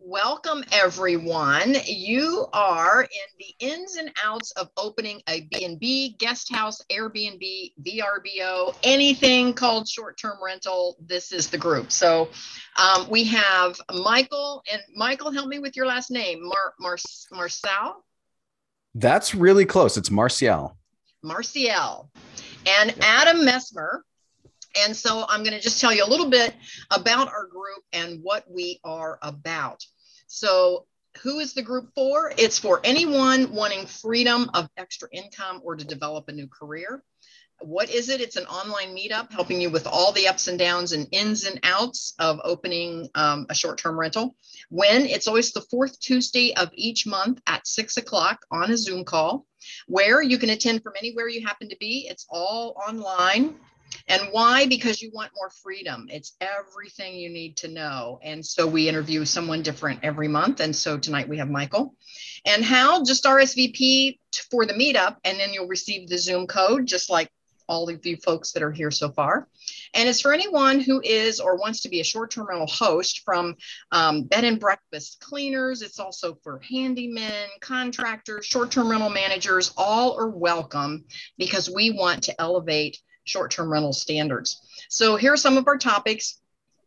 Welcome, everyone. You are in the ins and outs of opening a B&B, guest house, Airbnb, VRBO, anything called short-term rental. This is the group. So we have Michael, and Michael, help me with your last name, Marcel? That's really close. It's Marcial. Marcial. And Adam Mesmer. And so I'm going to just tell you a little bit about our group and what we are about. So who is the group for? It's for anyone wanting freedom of extra income or to develop a new career. What is it? It's an online meetup helping you with all the ups and downs and ins and outs of opening a short-term rental. When? It's always the fourth Tuesday of each month at 6 o'clock on a Zoom call, where you can attend from anywhere you happen to be. It's all online. And why? Because you want more freedom. It's everything you need to know. And so we interview someone different every month. And so tonight we have Michael. And how? Just RSVP for the meetup, and then you'll receive the Zoom code, just like all of you folks that are here so far. And it's for anyone who is or wants to be a short-term rental host, from bed and breakfast cleaners. It's also for handymen, contractors, short-term rental managers. All are welcome because we want to elevate short-term rental standards. So here are some of our topics.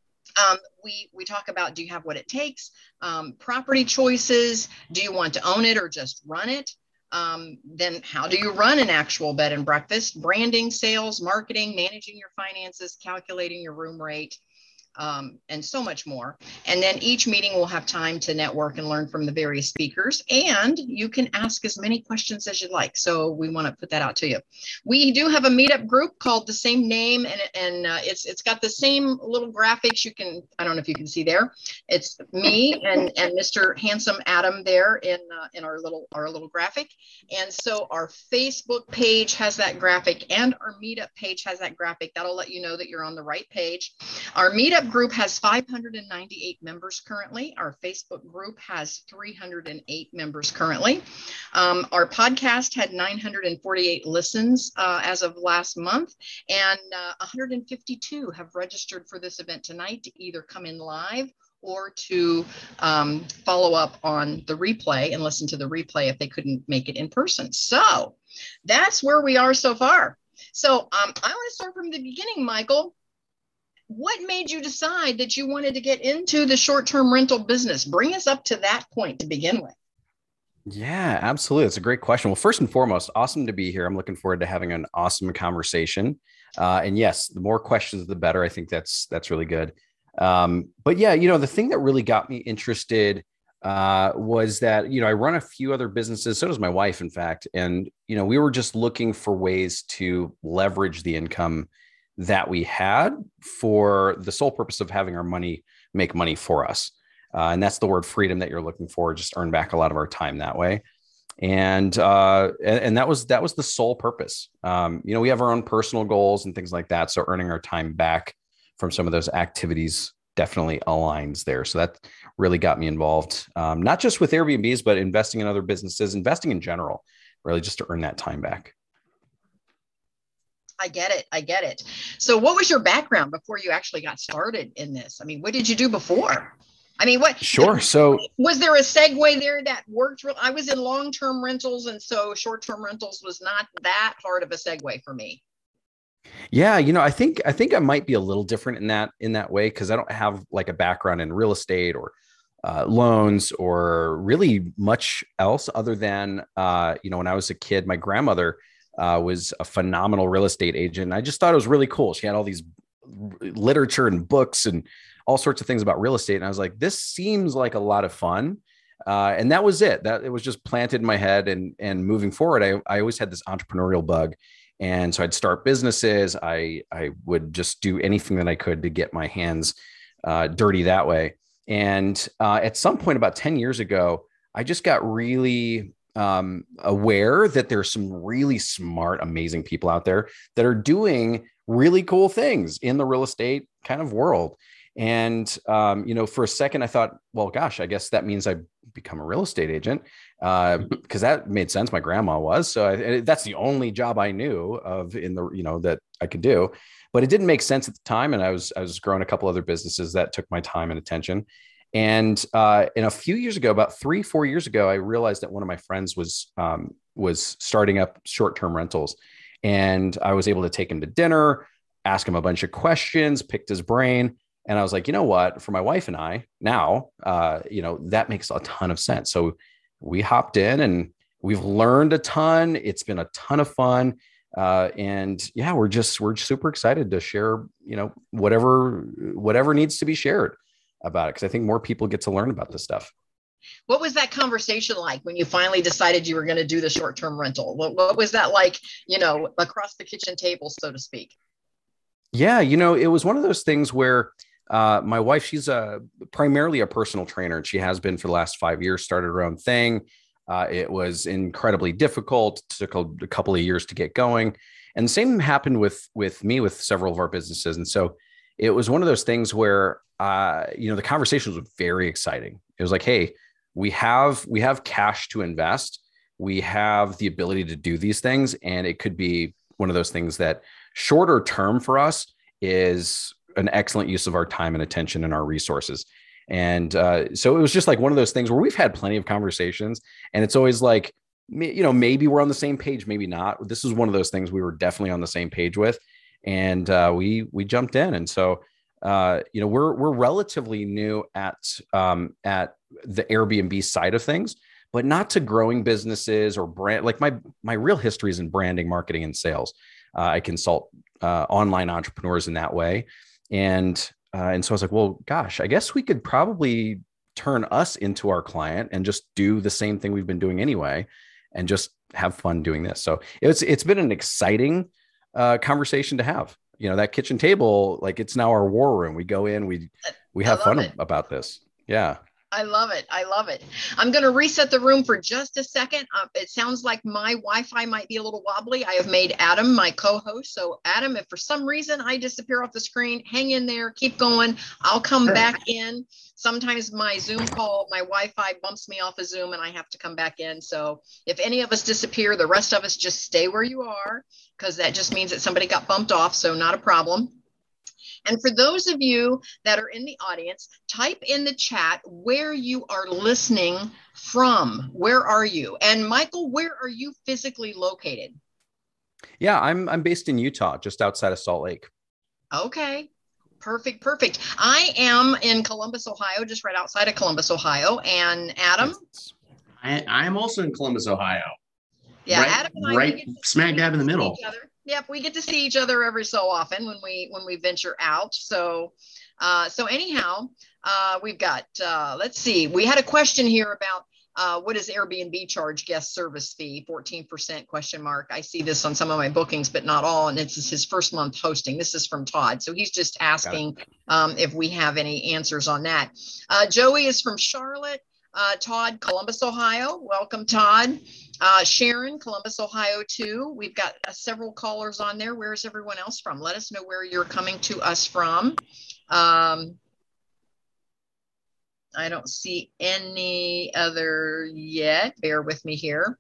We talk about, do you have what it takes? Property choices. Do you want to own it or just run it? Then how do you run an actual bed and breakfast? Branding, sales, marketing, managing your finances, calculating your room rate, and so much more. And then each meeting will have time to network and learn from the various speakers, and you can ask as many questions as you'd like. So we want to put that out to you. We do have a meetup group called the same name, and it's got the same little graphics. You can, I don't know if you can see there. It's me and Mr. Handsome Adam there in our little graphic. And so our Facebook page has that graphic, and our meetup page has that graphic. That'll let you know that you're on the right page. Our meetup group has 598 members currently. Our Facebook group has 308 members currently. Our podcast had 948 listens as of last month, and 152 have registered for this event tonight to either come in live or to follow up on the replay and listen to the replay if they couldn't make it in person. So that's where we are so far. So I want to start from the beginning, Michael. What made you decide that you wanted to get into the short-term rental business? Bring us up to that point to begin with. Yeah, absolutely. It's a great question. Well, first and foremost, awesome to be here. I'm looking forward to having an awesome conversation. And yes, the more questions, the better. I think that's really good. But yeah, the thing that really got me interested was that, I run a few other businesses. So does my wife, in fact. And, we were just looking for ways to leverage the income that we had for the sole purpose of having our money make money for us. And that's the word freedom that you're looking for, just earn back a lot of our time that way. And that was the sole purpose. We have our own personal goals and things like that. So earning our time back from some of those activities definitely aligns there. So that really got me involved, not just with Airbnbs, but investing in other businesses, investing in general, really just to earn that time back. I get it. So what was your background before you actually got started in this? I mean, what did you do before? I mean, Sure. So was there a segue there that worked? I was in long-term rentals, and so short-term rentals was not that hard of a segue for me. Yeah, I think I might be a little different in that way, because I don't have like a background in real estate or loans or really much else other than when I was a kid, my grandmother was a phenomenal real estate agent. I just thought it was really cool. She had all these literature and books and all sorts of things about real estate. And I was like, this seems like a lot of fun. And that was it. That it was just planted in my head. And moving forward, I always had this entrepreneurial bug. And so I'd start businesses. I would just do anything that I could to get my hands dirty that way. And at some point about 10 years ago, I just got really aware that there's some really smart, amazing people out there that are doing really cool things in the real estate kind of world. And, for a second I thought, well, gosh, I guess that means I become a real estate agent, because that made sense. My grandma was, so that's the only job I knew of in the, that I could do, but it didn't make sense at the time. And I was growing a couple other businesses that took my time and attention. And a few years ago, about 3-4 years ago, I realized that one of my friends was starting up short-term rentals, and I was able to take him to dinner, ask him a bunch of questions, picked his brain. And I was like, you know what, for my wife and I now, that makes a ton of sense. So we hopped in and we've learned a ton. It's been a ton of fun. And yeah, we're super excited to share, whatever needs to be shared about it. Cause I think more people get to learn about this stuff. What was that conversation like when you finally decided you were going to do the short-term rental? What was that like, across the kitchen table, so to speak? Yeah. It was one of those things where my wife, she's primarily a personal trainer, and she has been for the last 5 years, started her own thing. It was incredibly difficult. It took a couple of years to get going. And the same happened with me, with several of our businesses. And so it was one of those things where, the conversation was very exciting. It was like, hey, we have cash to invest. We have the ability to do these things. And it could be one of those things that shorter term for us is an excellent use of our time and attention and our resources. And so it was just like one of those things where we've had plenty of conversations, and it's always like, maybe we're on the same page, maybe not. This is one of those things we were definitely on the same page with, and we jumped in. And so we're relatively new at the Airbnb side of things, but not to growing businesses or brand. Like my real history is in branding, marketing, and sales. I consult online entrepreneurs in that way. And so I was like, well, gosh, I guess we could probably turn us into our client and just do the same thing we've been doing anyway, and just have fun doing this. So it's been an exciting conversation to have. That kitchen table, like, it's now our war room. We go in, we have fun about this. Yeah. I love it. I love it. I'm going to reset the room for just a second. It sounds like my Wi-Fi might be a little wobbly. I have made Adam my co-host. So Adam, if for some reason I disappear off the screen, hang in there, keep going. I'll come back in. Sometimes my Zoom call, my Wi-Fi bumps me off of Zoom and I have to come back in. So if any of us disappear, the rest of us just stay where you are, because that just means that somebody got bumped off. So not a problem. And for those of you that are in the audience, type in the chat where you are listening from. Where are you? And Michael, where are you physically located? Yeah, I'm based in Utah, just outside of Salt Lake. Okay. Perfect. I am in Columbus, Ohio, just right outside of Columbus, Ohio. And Adam? I'm also in Columbus, Ohio. Yeah, right, Adam and I right smack dab in the middle. Yep, we get to see each other every so often when we venture out. So anyhow, we've got let's see. We had a question here about what does Airbnb charge guest service fee? 14% question mark. I see this on some of my bookings, but not all. And it's his first month hosting. This is from Todd. So he's just asking if we have any answers on that. Joey is from Charlotte. Todd, Columbus, Ohio. Welcome, Todd. Sharon, Columbus, Ohio, too. We've got several callers on there. Where's everyone else from? Let us know where you're coming to us from. I don't see any other yet. Bear with me here.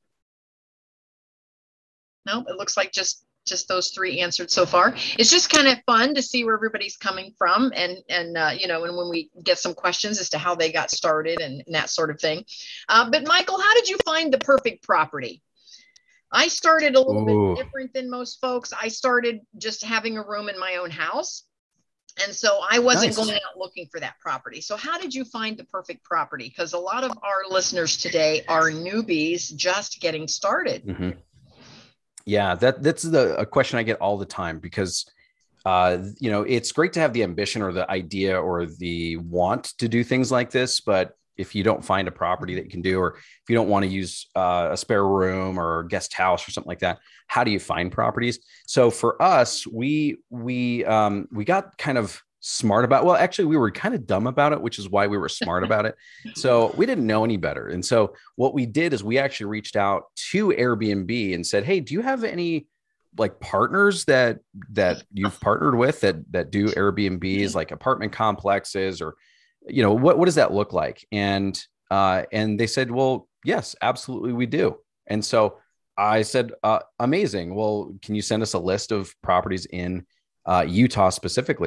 Nope, it looks like just those three answered so far. It's just kind of fun to see where everybody's coming from, and when we get some questions as to how they got started and that sort of thing. But Michael, how did you find the perfect property? I started a little bit different than most folks. I started just having a room in my own house. And so I wasn't going out looking for that property. So how did you find the perfect property? Because a lot of our listeners today are newbies just getting started. Mm-hmm. Yeah, that's a question I get all the time, because, it's great to have the ambition or the idea or the want to do things like this. But if you don't find a property that you can do, or if you don't want to use a spare room or guest house or something like that, how do you find properties? So for us, we got kind of smart about, well, actually we were kind of dumb about it, which is why we were smart about it. So we didn't know any better. And so what we did is we actually reached out to Airbnb and said, hey, do you have any like partners that you've partnered with that do Airbnbs, like apartment complexes, or, what does that look like? And they said, well, yes, absolutely, we do. And so I said, amazing. Well, can you send us a list of properties in Utah specifically?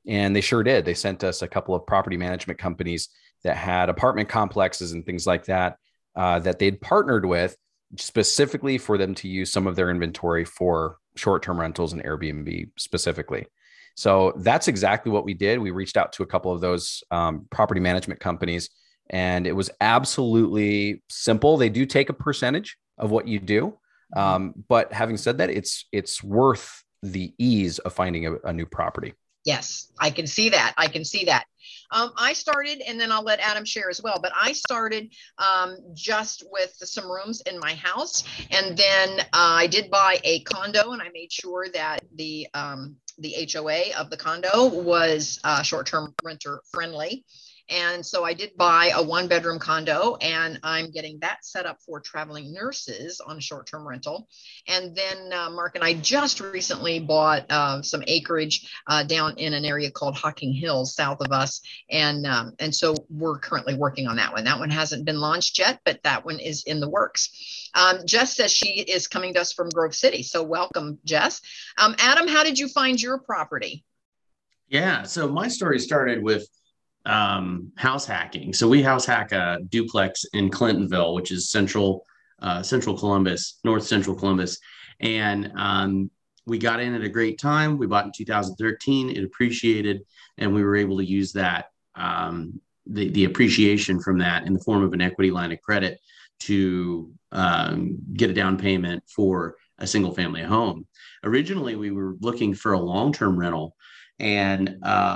And they sure did. They sent us a couple of property management companies that had apartment complexes and things like that, that they'd partnered with specifically for them to use some of their inventory for short-term rentals and Airbnb specifically. So that's exactly what we did. We reached out to a couple of those property management companies, and it was absolutely simple. They do take a percentage of what you do. But having said that, it's worth the ease of finding a new property. Yes, I can see that. I can see that. I started, and then I'll let Adam share as well, but I started just with some rooms in my house. And then I did buy a condo, and I made sure that the HOA of the condo was short-term renter friendly. And so I did buy a 1-bedroom condo, and I'm getting that set up for traveling nurses on a short-term rental. And then Mark and I just recently bought some acreage down in an area called Hocking Hills, south of us. And so we're currently working on that one. That one hasn't been launched yet, but that one is in the works. Jess says she is coming to us from Grove City. So welcome, Jess. Adam, how did you find your property? Yeah, so my story started with house hacking. So we house hack a duplex in Clintonville, which is central Columbus, north central Columbus. And we got in at a great time. We bought in 2013. It appreciated, and we were able to use that, the appreciation from that in the form of an equity line of credit to get a down payment for a single family home. Originally, we were looking for a long-term rental, and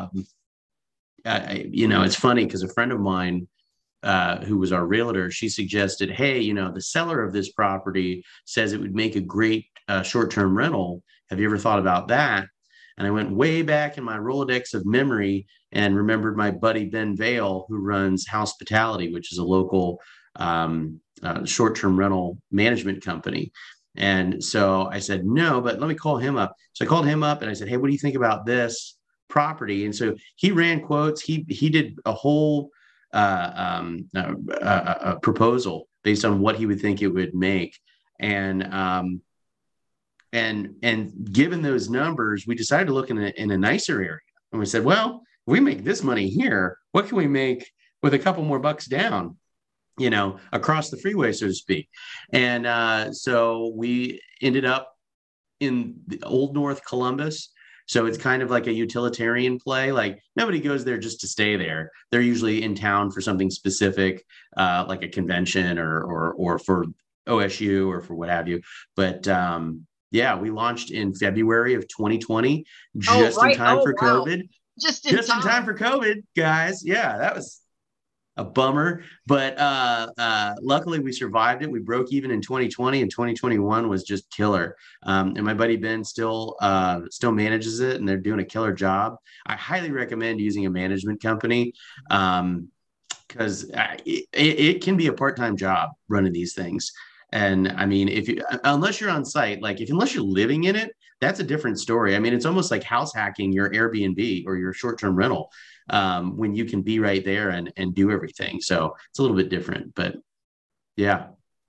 it's funny because a friend of mine who was our realtor, she suggested, hey, the seller of this property says it would make a great short-term rental. Have you ever thought about that? And I went way back in my Rolodex of memory and remembered my buddy Ben Vale, who runs Hospitality, which is a local short-term rental management company. And so I said, no, but let me call him up. So I called him up and I said, hey, what do you think about this property? And so he ran quotes. He did a whole proposal based on what he would think it would make. And given those numbers, we decided to look in a nicer area. And we said, well, if we make this money here, what can we make with a couple more bucks down, across the freeway, so to speak? And so we ended up in the Old North Columbus. So it's kind of like a utilitarian play. Like nobody goes there just to stay there. They're usually in town for something specific, like a convention or for OSU or for what have you. But yeah, we launched in February of 2020, just in time for COVID. Just in time for COVID, guys. Yeah, that was a bummer, but luckily we survived it. We broke even in 2020, and 2021 was just killer. And my buddy Ben still manages it, and they're doing a killer job. I highly recommend using a management company because it can be a part-time job running these things. And I mean, unless you're on site, unless you're living in it, that's a different story. I mean, it's almost like house hacking your Airbnb or your short-term rental. When you can be right there and do everything. So it's a little bit different, but yeah.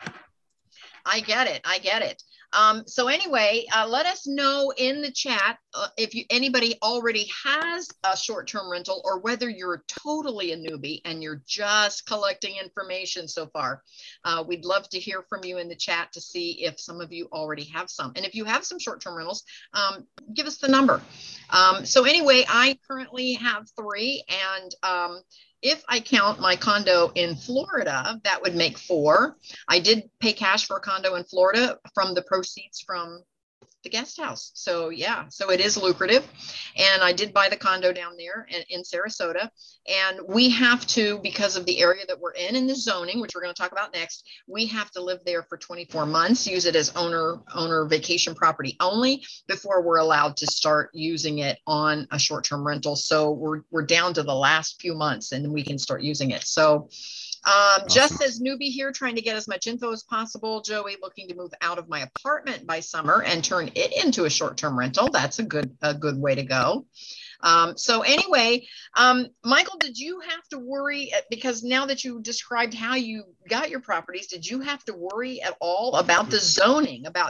I get it. So anyway, let us know in the chat if anybody already has a short-term rental, or whether you're totally a newbie and you're just collecting information so far. We'd love to hear from you in the chat to see if some of you already have some. And if you have some short-term rentals, give us the number. So anyway, I currently have 3, and if I count my condo in Florida, that would make 4. I did pay cash for a condo in Florida from the proceeds from the guest house. So yeah, so it is lucrative. And I did buy the condo down there in Sarasota. And we have to, because of the area that we're in the zoning, which we're going to talk about next, we have to live there for 24 months, use it as owner vacation property only before we're allowed to start using it on a short-term rental. So we're down to the last few months and we can start using it. So awesome. Just as newbie here, trying to get as much info as possible. Joey looking to move out of my apartment by summer and turn it into a short-term rental. That's a good way to go. So anyway, Michael, did you have to worry, because now that you described how you got your properties, did you have to worry at all about the zoning, about,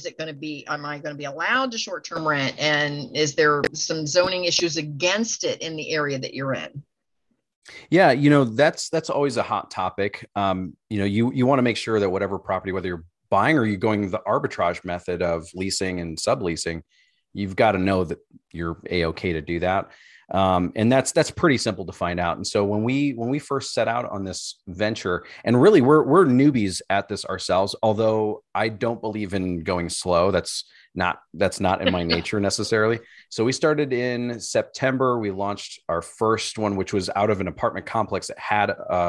am I going to be allowed to short-term rent? And is there some zoning issues against it in the area that you're in? Yeah, that's always a hot topic. You want to make sure that whatever property, whether you're buying or you're going the arbitrage method of leasing and subleasing, you've got to know that you're a-okay to do that. And that's pretty simple to find out. And so when we first set out on this venture, and really we're newbies at this ourselves, although I don't believe in going slow. That's not in my nature necessarily. So we started in September. We launched our first one, which was out of an apartment complex that had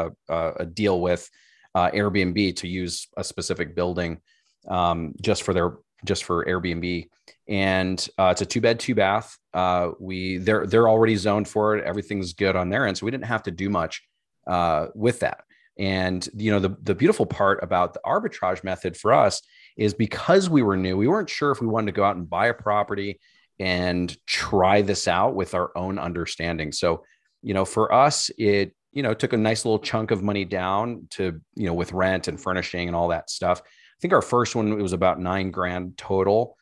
a deal with Airbnb to use a specific building just for Airbnb. And it's a 2-bed, 2-bath. They're already zoned for it. Everything's good on their end. So we didn't have to do much with that. And, the beautiful part about the arbitrage method for us is because we were new, we weren't sure if we wanted to go out and buy a property and try this out with our own understanding. So, for us, it, took a nice little chunk of money down to, with rent and furnishing and all that stuff. I think our first one, it was about $9,000 total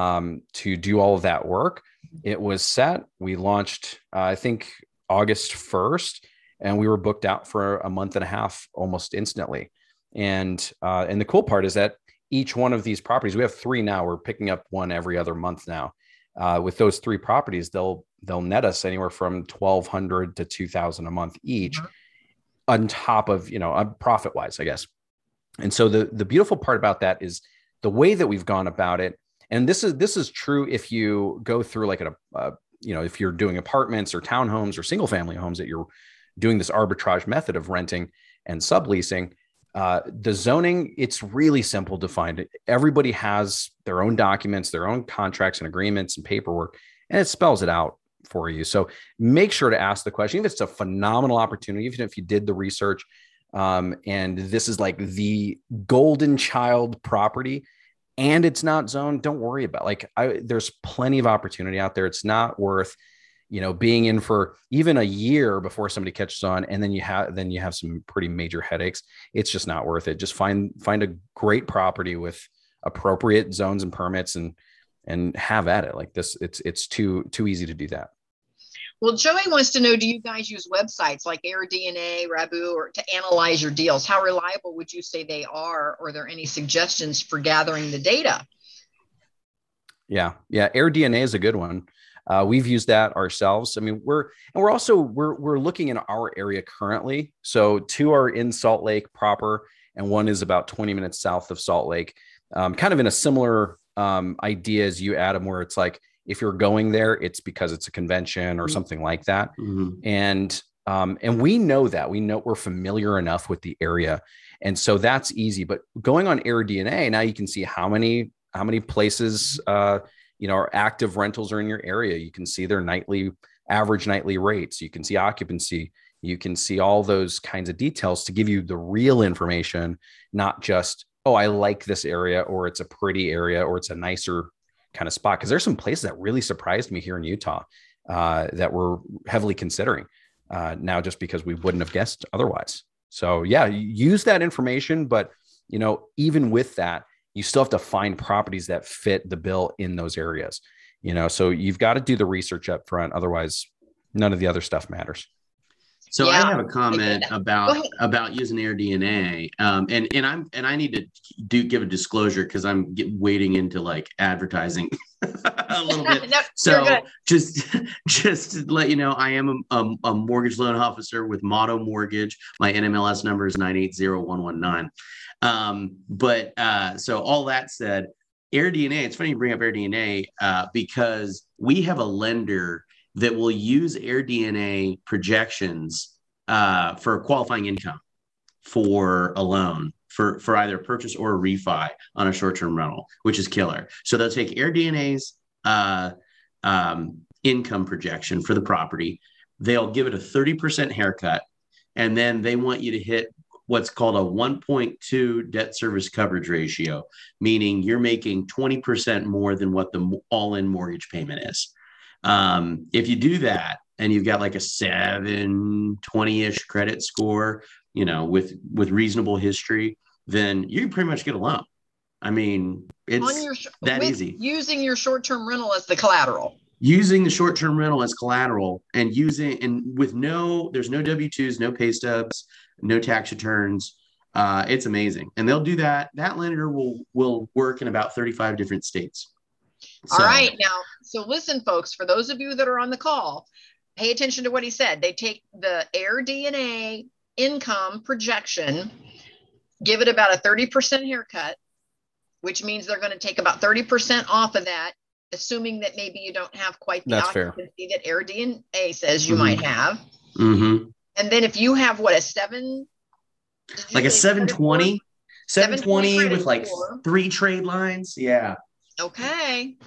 to do all of that work. It was set. We launched, I think, August 1st, and we were booked out for a month and a half almost instantly. And the cool part is that each one of these properties, we have 3 now. We're picking up one every other month now. With those 3 properties, they'll net us anywhere from $1,200 to $2,000 a month each, on top of profit wise, I guess. And so the beautiful part about that is the way that we've gone about it. And this is true if you go through like if you're doing apartments or townhomes or single family homes, that you're doing this arbitrage method of renting and subleasing. The zoning, it's really simple to find. Everybody has their own documents, their own contracts and agreements and paperwork, and it spells it out for you. So make sure to ask the question. Even if it's a phenomenal opportunity, even if you did the research, and this is like the golden child property and it's not zoned, don't worry about there's plenty of opportunity out there. It's not worth, being in for even a year before somebody catches on. And then you have some pretty major headaches. It's just not worth it. Just find a great property with appropriate zones and permits and have at it. Like this, it's too easy to do that. Well, Joey wants to know, do you guys use websites like AirDNA, Rabu, or to analyze your deals? How reliable would you say they are? Or are there any suggestions for gathering the data? Yeah. AirDNA is a good one. We've used that ourselves. I mean, we're looking in our area currently. So 2 are in Salt Lake proper, and 1 is about 20 minutes south of Salt Lake. Kind of in a similar idea as you, Adam, where it's like, if you're going there, it's because it's a convention or something like that. Mm-hmm. And we know that we're familiar enough with the area. And so that's easy, but going on AirDNA, now you can see how many places, are active rentals are in your area. You can see their average nightly rates. You can see occupancy. You can see all those kinds of details to give you the real information, not just, oh, I like this area, or it's a pretty area, or it's a nicer kind of spot. Because there's some places that really surprised me here in Utah that we're heavily considering now, just because we wouldn't have guessed otherwise. So yeah, use that information, but even with that, you still have to find properties that fit the bill in those areas. So you've got to do the research up front. Otherwise, none of the other stuff matters. So yeah. I have a comment about using AirDNA, and I need to give a disclosure because I'm wading into like advertising a little bit. No, so just to let you know, I am a mortgage loan officer with Motto Mortgage. My NMLS number is 980119. So all that said, AirDNA. It's funny you bring up AirDNA because we have a lender that will use AirDNA projections for qualifying income for a loan for either purchase or a refi on a short-term rental, which is killer. So they'll take AirDNA's income projection for the property. They'll give it a 30% haircut, and then they want you to hit what's called a 1.2 debt service coverage ratio, meaning you're making 20% more than what the all-in mortgage payment is. If you do that and you've got like a 720-ish credit score, with reasonable history, then you can pretty much get a loan. I mean, it's that easy. Using your short-term rental as the collateral. Using the short-term rental as collateral and there's no W-2s, no pay stubs, no tax returns. It's amazing. And they'll do that. That lender will work in about 35 different states. All right. Now, so listen, folks, for those of you that are on the call, pay attention to what he said. They take the AirDNA income projection, give it about a 30% haircut, which means they're going to take about 30% off of that, assuming that maybe you don't have quite the occupancy that AirDNA says you might have. Mm-hmm. And then if you have a 720 with like 3 trade lines. Yeah. Okay.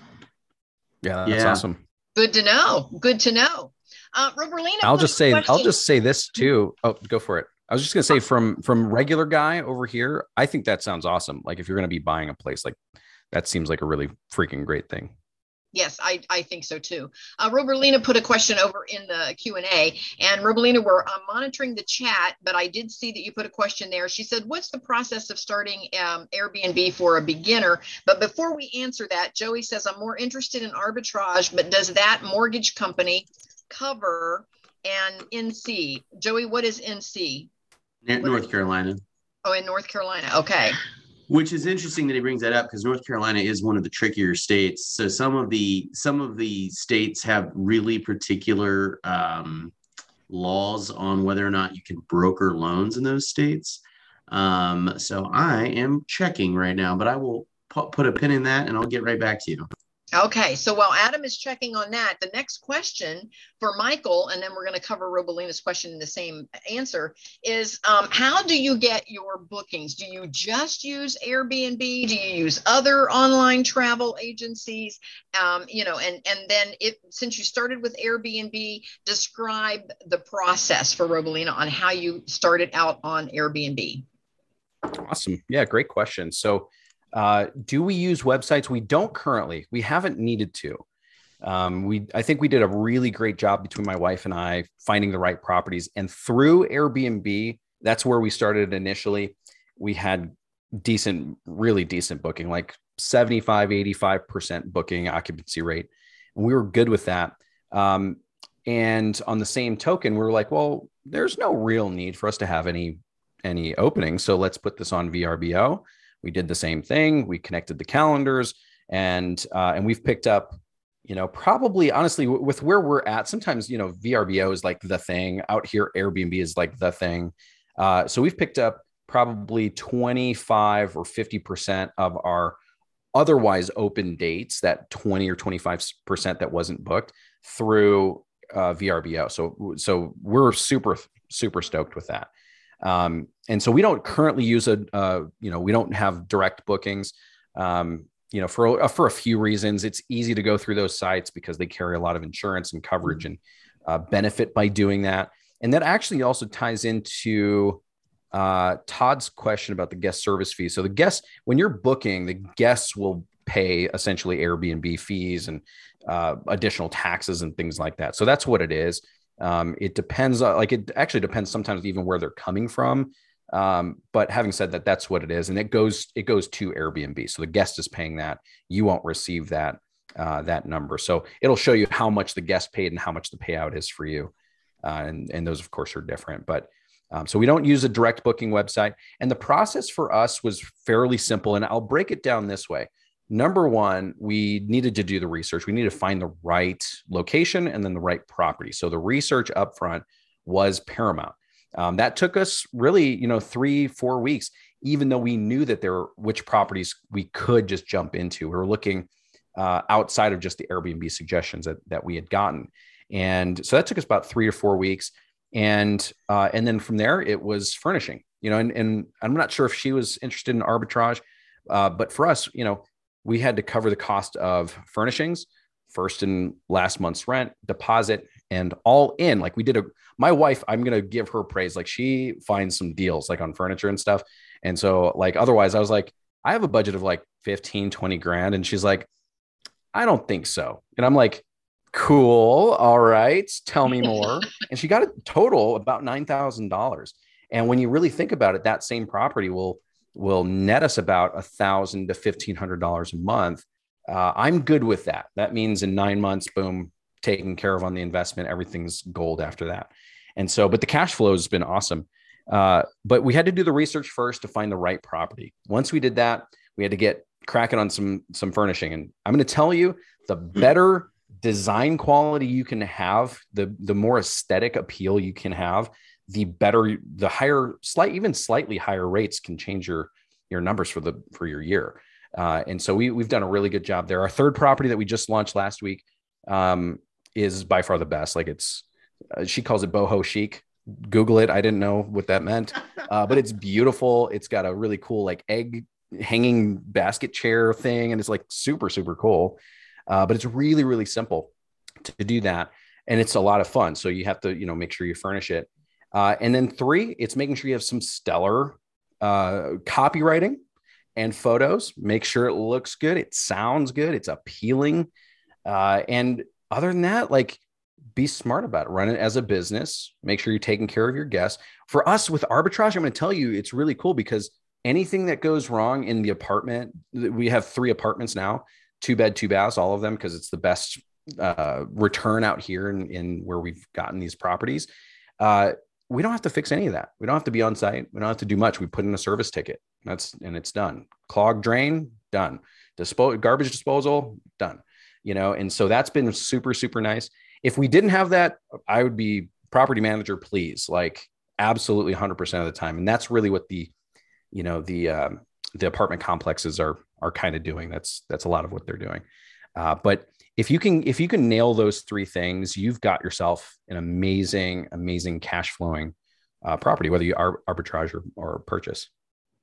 Yeah, that's awesome. Good to know. Roberlina, I'll just say this too. Oh, go for it. I was just going to say from regular guy over here, I think that sounds awesome. Like if you're going to be buying a place, like that seems like a really freaking great thing. Yes, I think so too. Roberlina put a question over in the Q&A, and Roberlina, we're monitoring the chat, but I did see that you put a question there. She said, what's the process of starting Airbnb for a beginner? But before we answer that, Joey says, I'm more interested in arbitrage, but does that mortgage company cover and NC? Joey, what is NC? North Carolina. Oh, in North Carolina. Okay. Which is interesting that he brings that up because North Carolina is one of the trickier states. So some of the states have really particular laws on whether or not you can broker loans in those states. So I am checking right now, but I will put a pin in that and I'll get right back to you. Okay, so while Adam is checking on that, the next question for Michael, and then we're going to cover Robalina's question in the same answer, is how do you get your bookings? Do you just use Airbnb? Do you use other online travel agencies? And then since you started with Airbnb, describe the process for Robalina on how you started out on Airbnb. Awesome. Yeah, great question. So do we use websites? We don't currently. We haven't needed to. I think we did a really great job between my wife and I finding the right properties. And through Airbnb, that's where we started initially. We had really decent booking, like 75, 85% booking occupancy rate. And we were good with that. And on the same token, we were like, well, there's no real need for us to have any openings. So let's put this on VRBO. We did the same thing. We connected the calendars and we've picked up, probably honestly with where we're at, sometimes, VRBO is like the thing out here. Airbnb is like the thing. So we've picked up probably 25 or 50% of our otherwise open dates, that 20 or 25% that wasn't booked through VRBO. So we're super, super stoked with that. And so we don't currently use we don't have direct bookings, for a few reasons. It's easy to go through those sites because they carry a lot of insurance and coverage and benefit by doing that. And that actually also ties into Todd's question about the guest service fee. So when you're booking, the guests will pay essentially Airbnb fees and additional taxes and things like that. So that's what it is. It depends, it actually depends sometimes even where they're coming from. But having said that, that's what it is. And it goes to Airbnb. So the guest is paying that. You won't receive that number. So it'll show you how much the guest paid and how much the payout is for you. And those of course are different, but so we don't use a direct booking website. And the process for us was fairly simple. And I'll break it down this way. Number one, we needed to do the research. We needed to find the right location and then the right property. So the research upfront was paramount. That took us really, 3-4 weeks, even though we knew that which properties we could just jump into. We were looking outside of just the Airbnb suggestions that we had gotten. And so that took us about 3 or 4 weeks. And then from there, it was furnishing, and I'm not sure if she was interested in arbitrage, but for us, we had to cover the cost of furnishings, first and last month's rent, deposit, and all in. Like my wife, I'm going to give her praise. Like she finds some deals like on furniture and stuff. And so otherwise I was like, I have a budget of like 15, 20 grand. And she's like, I don't think so. And I'm like, Cool. All right. Tell me more. And she got a total about $9,000. And when you really think about it, that same property will net us about $1,000 to $1,500 a month. I'm good with that. That means in 9 months, boom, taken care of on the investment. Everything's gold after that. And so, but the cash flow has been awesome. But we had to do the research first to find the right property. Once we did that, we had to get cracking on some furnishing. And I'm going to tell you, the better design quality you can have, the more aesthetic appeal you can have, the better, the higher, even slightly higher rates can change your numbers for your year. And so we've done a really good job there. Our third property that we just launched last week is by far the best. Like she calls it boho chic. Google it. I didn't know what that meant, but it's beautiful. It's got a really cool like egg hanging basket chair thing, and it's like super, super cool. But it's really, really simple to do that. And it's a lot of fun. So you have to, make sure you furnish it. And then 3, it's making sure you have some stellar copywriting and photos. Make sure it looks good. It sounds good. It's appealing. And other than that, like, be smart about it. Run it as a business. Make sure you're taking care of your guests. For us with arbitrage, I'm going to tell you, it's really cool because anything that goes wrong in the apartment, we have 3 apartments now, 2 bed, 2 baths, all of them, because it's the best return out here in where we've gotten these properties. We don't have to fix any of that. We don't have to be on site. We don't have to do much. We put in a service ticket. And it's done. Clog drain, done. Garbage disposal, done. And so that's been super, super nice. If we didn't have that, I would be property manager, please, like absolutely 100% of the time. And that's really what the apartment complexes are kind of doing. That's a lot of what they're doing. But if you can nail those 3 things, you've got yourself an amazing cash flowing property, whether you are arbitrage or purchase.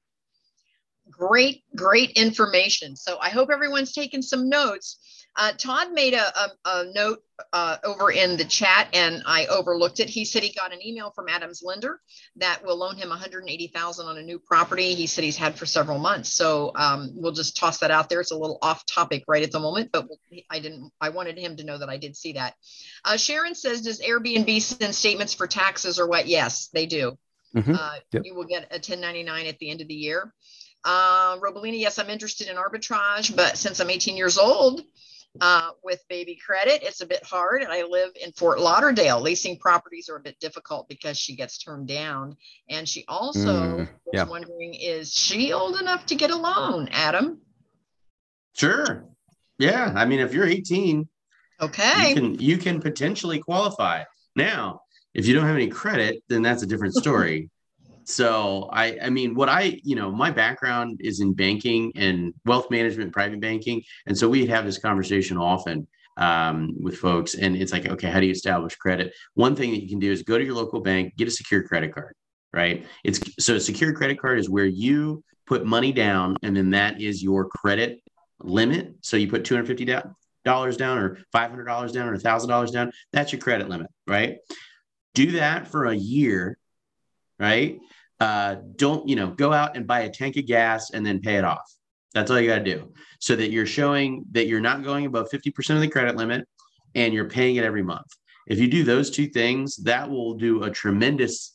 Great information. So I hope everyone's taken some notes. Todd made a note over in the chat, and I overlooked it. He said he got an email from Adam's lender that will loan him $180,000 on a new property. He said he's had for several months. So we'll just toss that out there. It's a little off topic right at the moment, but I wanted him to know that I did see that. Sharon says, does Airbnb send statements for taxes or what? Yes, they do. Mm-hmm. Yep. You will get a 1099 at the end of the year. Robolina, yes, I'm interested in arbitrage, but since I'm 18 years old, with baby credit, it's a bit hard. And I live in Fort Lauderdale. Leasing properties are a bit difficult because she gets turned down. And she also was wondering, is she old enough to get a loan, Adam? Sure. Yeah. I mean, if you're 18, okay, you can potentially qualify. Now, if you don't have any credit, then that's a different story. So I mean, my background is in banking and wealth management, private banking. And so we'd have this conversation often with folks. And it's like, okay, how do you establish credit? One thing that you can do is go to your local bank, get a secured credit card, right? So a secured credit card is where you put money down, and then that is your credit limit. So you put $250 down or $500 down or $1,000 down. That's your credit limit, right? Do that for a year, right? Don't, go out and buy a tank of gas and then pay it off. That's all you got to do, so that you're showing that you're not going above 50% of the credit limit and you're paying it every month. If you do those 2 things, that will do a tremendous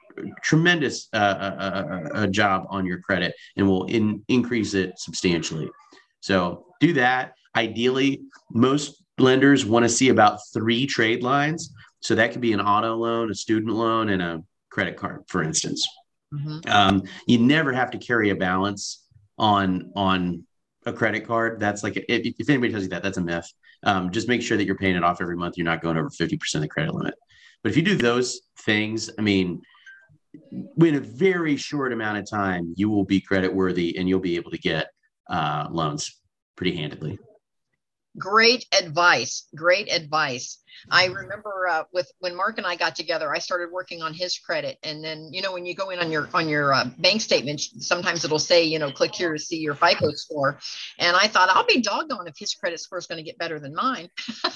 job on your credit and will increase it substantially. So do that. Ideally, most lenders want to see about 3 trade lines. So that could be an auto loan, a student loan, and a credit card, for instance. Mm-hmm. You never have to carry a balance on a credit card. That's like, if anybody tells you that, that's a myth. Just make sure that you're paying it off every month. You're not going over 50% of the credit limit. But if you do those things, I mean, in a very short amount of time, you will be credit worthy and you'll be able to get loans pretty handedly. Great advice. I remember when Mark and I got together, I started working on his credit. And then, when you go in on your bank statement, sometimes it'll say, click here to see your FICO score. And I thought, I'll be doggone if his credit score is going to get better than mine.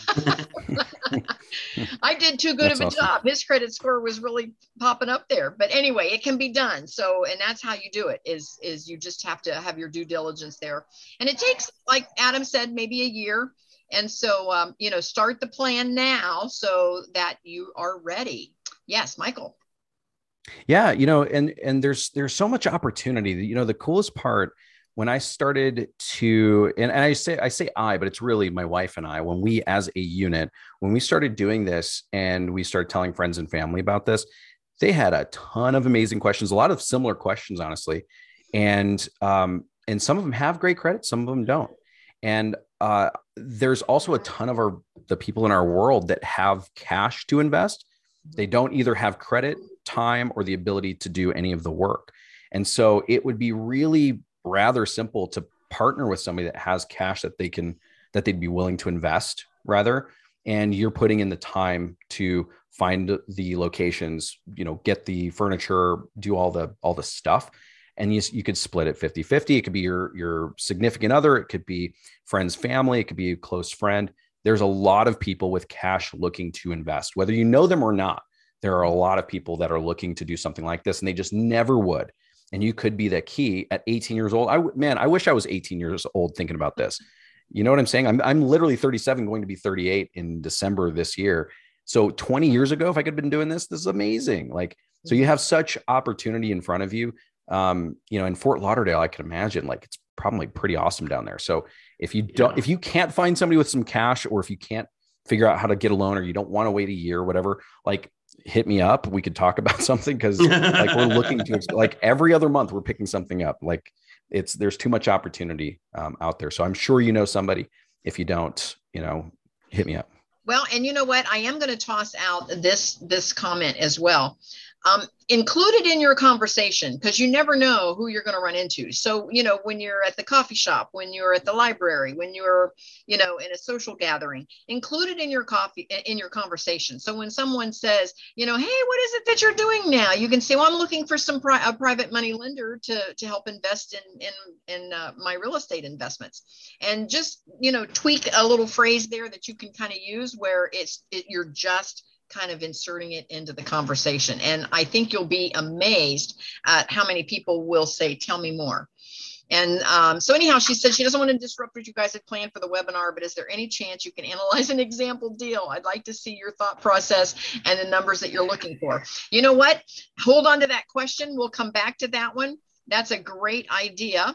I did too good of a job. His credit score was really popping up there. But anyway, it can be done. So, and that's how you do it is you just have to have your due diligence there. And it takes, like Adam said, maybe a year. And so, start the plan now so that you are ready. Yes, Michael. Yeah, and there's so much opportunity. The coolest part when I started to, and I say I, but it's really my wife and I, when we as a unit, when we started doing this and we started telling friends and family about this, they had a ton of amazing questions, a lot of similar questions, honestly. And some of them have great credit, some of them don't. And there's also a ton of the people in our world that have cash to invest. They don't either have credit, time, or the ability to do any of the work. And so it would be really rather simple to partner with somebody that has cash that they'd be willing to invest rather. And you're putting in the time to find the locations, get the furniture, do all the stuff. And you could split it 50-50. It could be your significant other. It could be friends, family. It could be a close friend. There's a lot of people with cash looking to invest, whether you know them or not. There are a lot of people that are looking to do something like this, and they just never would. And you could be the key at 18 years old. I wish I was 18 years old thinking about this. You know what I'm saying? I'm literally 37, going to be 38 in December of this year. So 20 years ago, if I could have been doing this is amazing. Like, so you have such opportunity in front of you. In Fort Lauderdale, I can imagine it's probably pretty awesome down there. So if you can't find somebody with some cash, or if you can't figure out how to get a loan, or you don't want to wait a year or whatever, hit me up. We could talk about something, because we're looking to every other month we're picking something up. There's too much opportunity out there. So I'm sure somebody. If you don't, hit me up. Well, and you know what? I am going to toss out this comment as well. Include it in your conversation, because you never know who you're going to run into. So, when you're at the coffee shop, when you're at the library, when you're, in a social gathering, include it in your conversation. So when someone says, hey, what is it that you're doing now? You can say, well, I'm looking for a private money lender to help invest in my real estate investments. And just, tweak a little phrase there that you can kind of use where you're just kind of inserting it into the conversation. And I think you'll be amazed at how many people will say, tell me more. And so anyhow, she said she doesn't want to disrupt what you guys had planned for the webinar, but is there any chance you can analyze an example deal? I'd like to see your thought process and the numbers that you're looking for. You know what? Hold on to that question. We'll come back to that one. That's a great idea.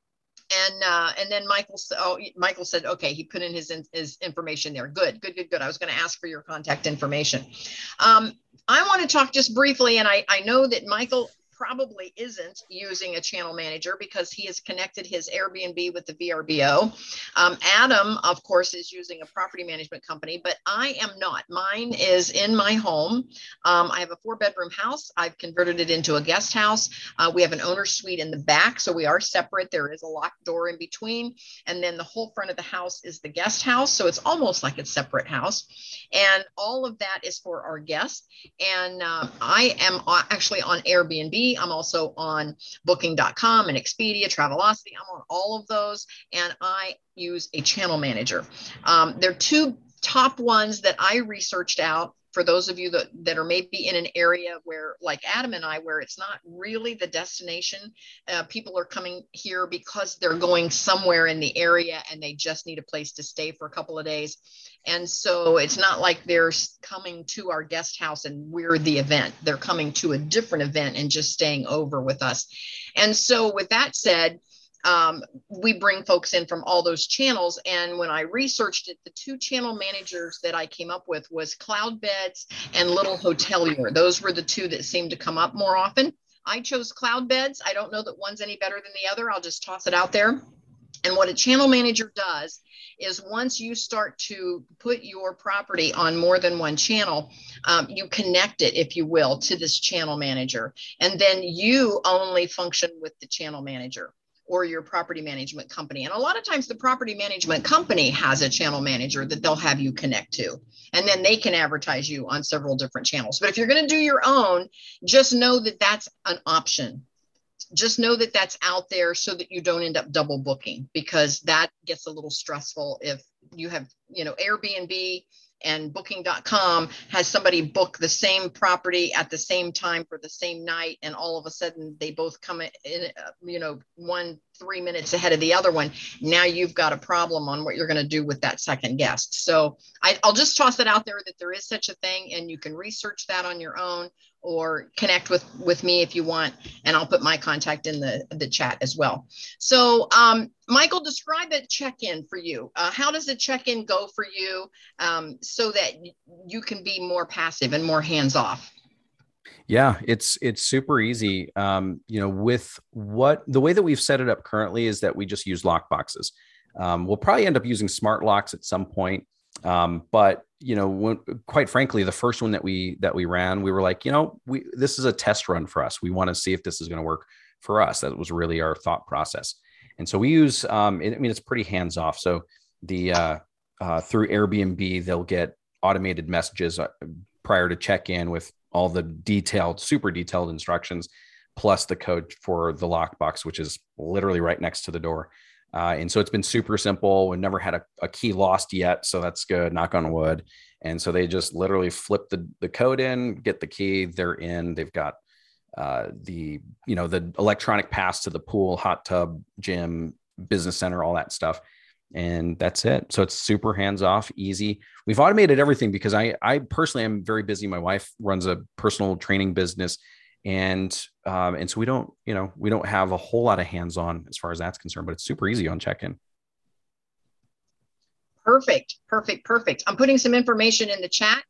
And then Michael said, okay, he put in his information there. Good. I was going to ask for your contact information. I want to talk just briefly, and I know that Michael probably isn't using a channel manager because he has connected his Airbnb with the VRBO. Adam, of course, is using a property management company, but I am not. Mine is in my home. I have a 4-bedroom house. I've converted it into a guest house. We have an owner's suite in the back, so we are separate. There is a locked door in between. And then the whole front of the house is the guest house. So it's almost like a separate house. And all of that is for our guests. And I am actually on Airbnb. I'm also on booking.com and Expedia, Travelocity. I'm on all of those, and I use a channel manager. There are 2 top ones that I researched out for those of you that are maybe in an area where, like Adam and I, where it's not really the destination. People are coming here because they're going somewhere in the area and they just need a place to stay for a couple of days. And so it's not like they're coming to our guest house and we're the event. They're coming to a different event and just staying over with us. And so with that said, we bring folks in from all those channels. And when I researched it, the 2 channel managers that I came up with was Cloudbeds and Little Hotelier. Those were the 2 that seemed to come up more often. I chose Cloudbeds. I don't know that one's any better than the other. I'll just toss it out there. And what a channel manager does is once you start to put your property on more than one channel, you connect it, if you will, to this channel manager. And then you only function with the channel manager or your property management company. And a lot of times the property management company has a channel manager that they'll have you connect to. And then they can advertise you on several different channels. But if you're going to do your own, just know that that's an option. Just know that that's out there so that you don't end up double booking, because that gets a little stressful if you have, Airbnb and booking.com has somebody book the same property at the same time for the same night, and all of a sudden they both come in, 3 minutes ahead of the other one. Now you've got a problem on what you're going to do with that second guest. So I'll just toss it out there that there is such a thing, and you can research that on your own or connect with me if you want, and I'll put my contact in the chat as well. So Michael, describe a check-in for you. How does a check-in go for you so that you can be more passive and more hands-off? Yeah, it's super easy. With the way that we've set it up currently is that we just use lock boxes. We'll probably end up using smart locks at some point. But quite frankly, the first one that we ran, we were like, this is a test run for us. We want to see if this is going to work for us. That was really our thought process. And so we use, it's pretty hands off. So through Airbnb, they'll get automated messages prior to check in with all the super detailed instructions, plus the code for the lockbox, which is literally right next to the door. And so it's been super simple. We've never had a key lost yet. So that's good, knock on wood. And so they just literally flip the code in, get the key, they're in. They've got the electronic pass to the pool, hot tub, gym, business center, all that stuff. And that's it. So it's super hands off, easy. We've automated everything because I personally am very busy. My wife runs a personal training business. And so we don't have a whole lot of hands-on as far as that's concerned, but it's super easy on check-in. Perfect. I'm putting some information in the chat.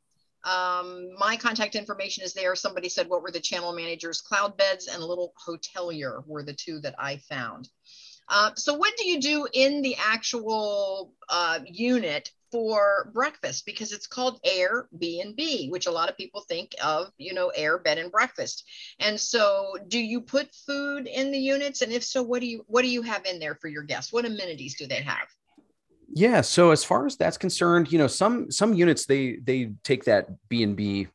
My contact information is there. Somebody said, what were the channel managers? Cloud Beds and Little Hotelier were the two that I found. So what do you do in the actual unit for breakfast? Because it's called Airbnb, which a lot of people think of, air, bed, and breakfast. And so do you put food in the units? And if so, what do you have in there for your guests? What amenities do they have? Yeah. So as far as that's concerned, some units, they take that B&B,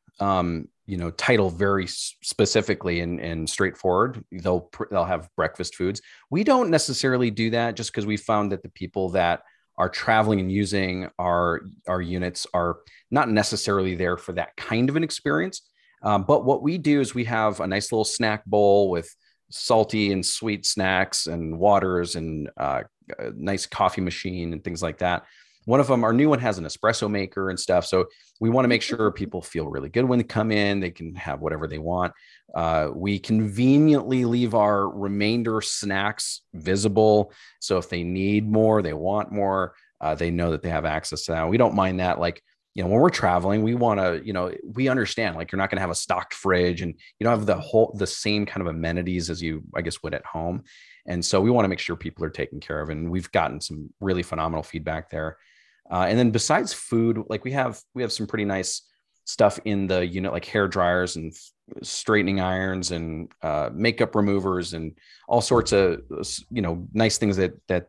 title very specifically and straightforward. They'll have breakfast foods. We don't necessarily do that just because we found that the people that are traveling and using our units are not necessarily there for that kind of an experience. But what we do is we have a nice little snack bowl with salty and sweet snacks and waters and a nice coffee machine and things like that. One of them, our new one, has an espresso maker and stuff. So we want to make sure people feel really good when they come in. They can have whatever they want. We conveniently leave our remainder snacks visible. So if they need more, they want more, they know that they have access to that. We don't mind that. Like, when we're traveling, we want to, we understand, like, you're not going to have a stocked fridge and you don't have the same kind of amenities as you, I guess, would at home. And so we want to make sure people are taken care of. And we've gotten some really phenomenal feedback there. And then besides food, like we have some pretty nice stuff in the unit, like hair dryers and straightening irons and makeup removers and all sorts of, nice things that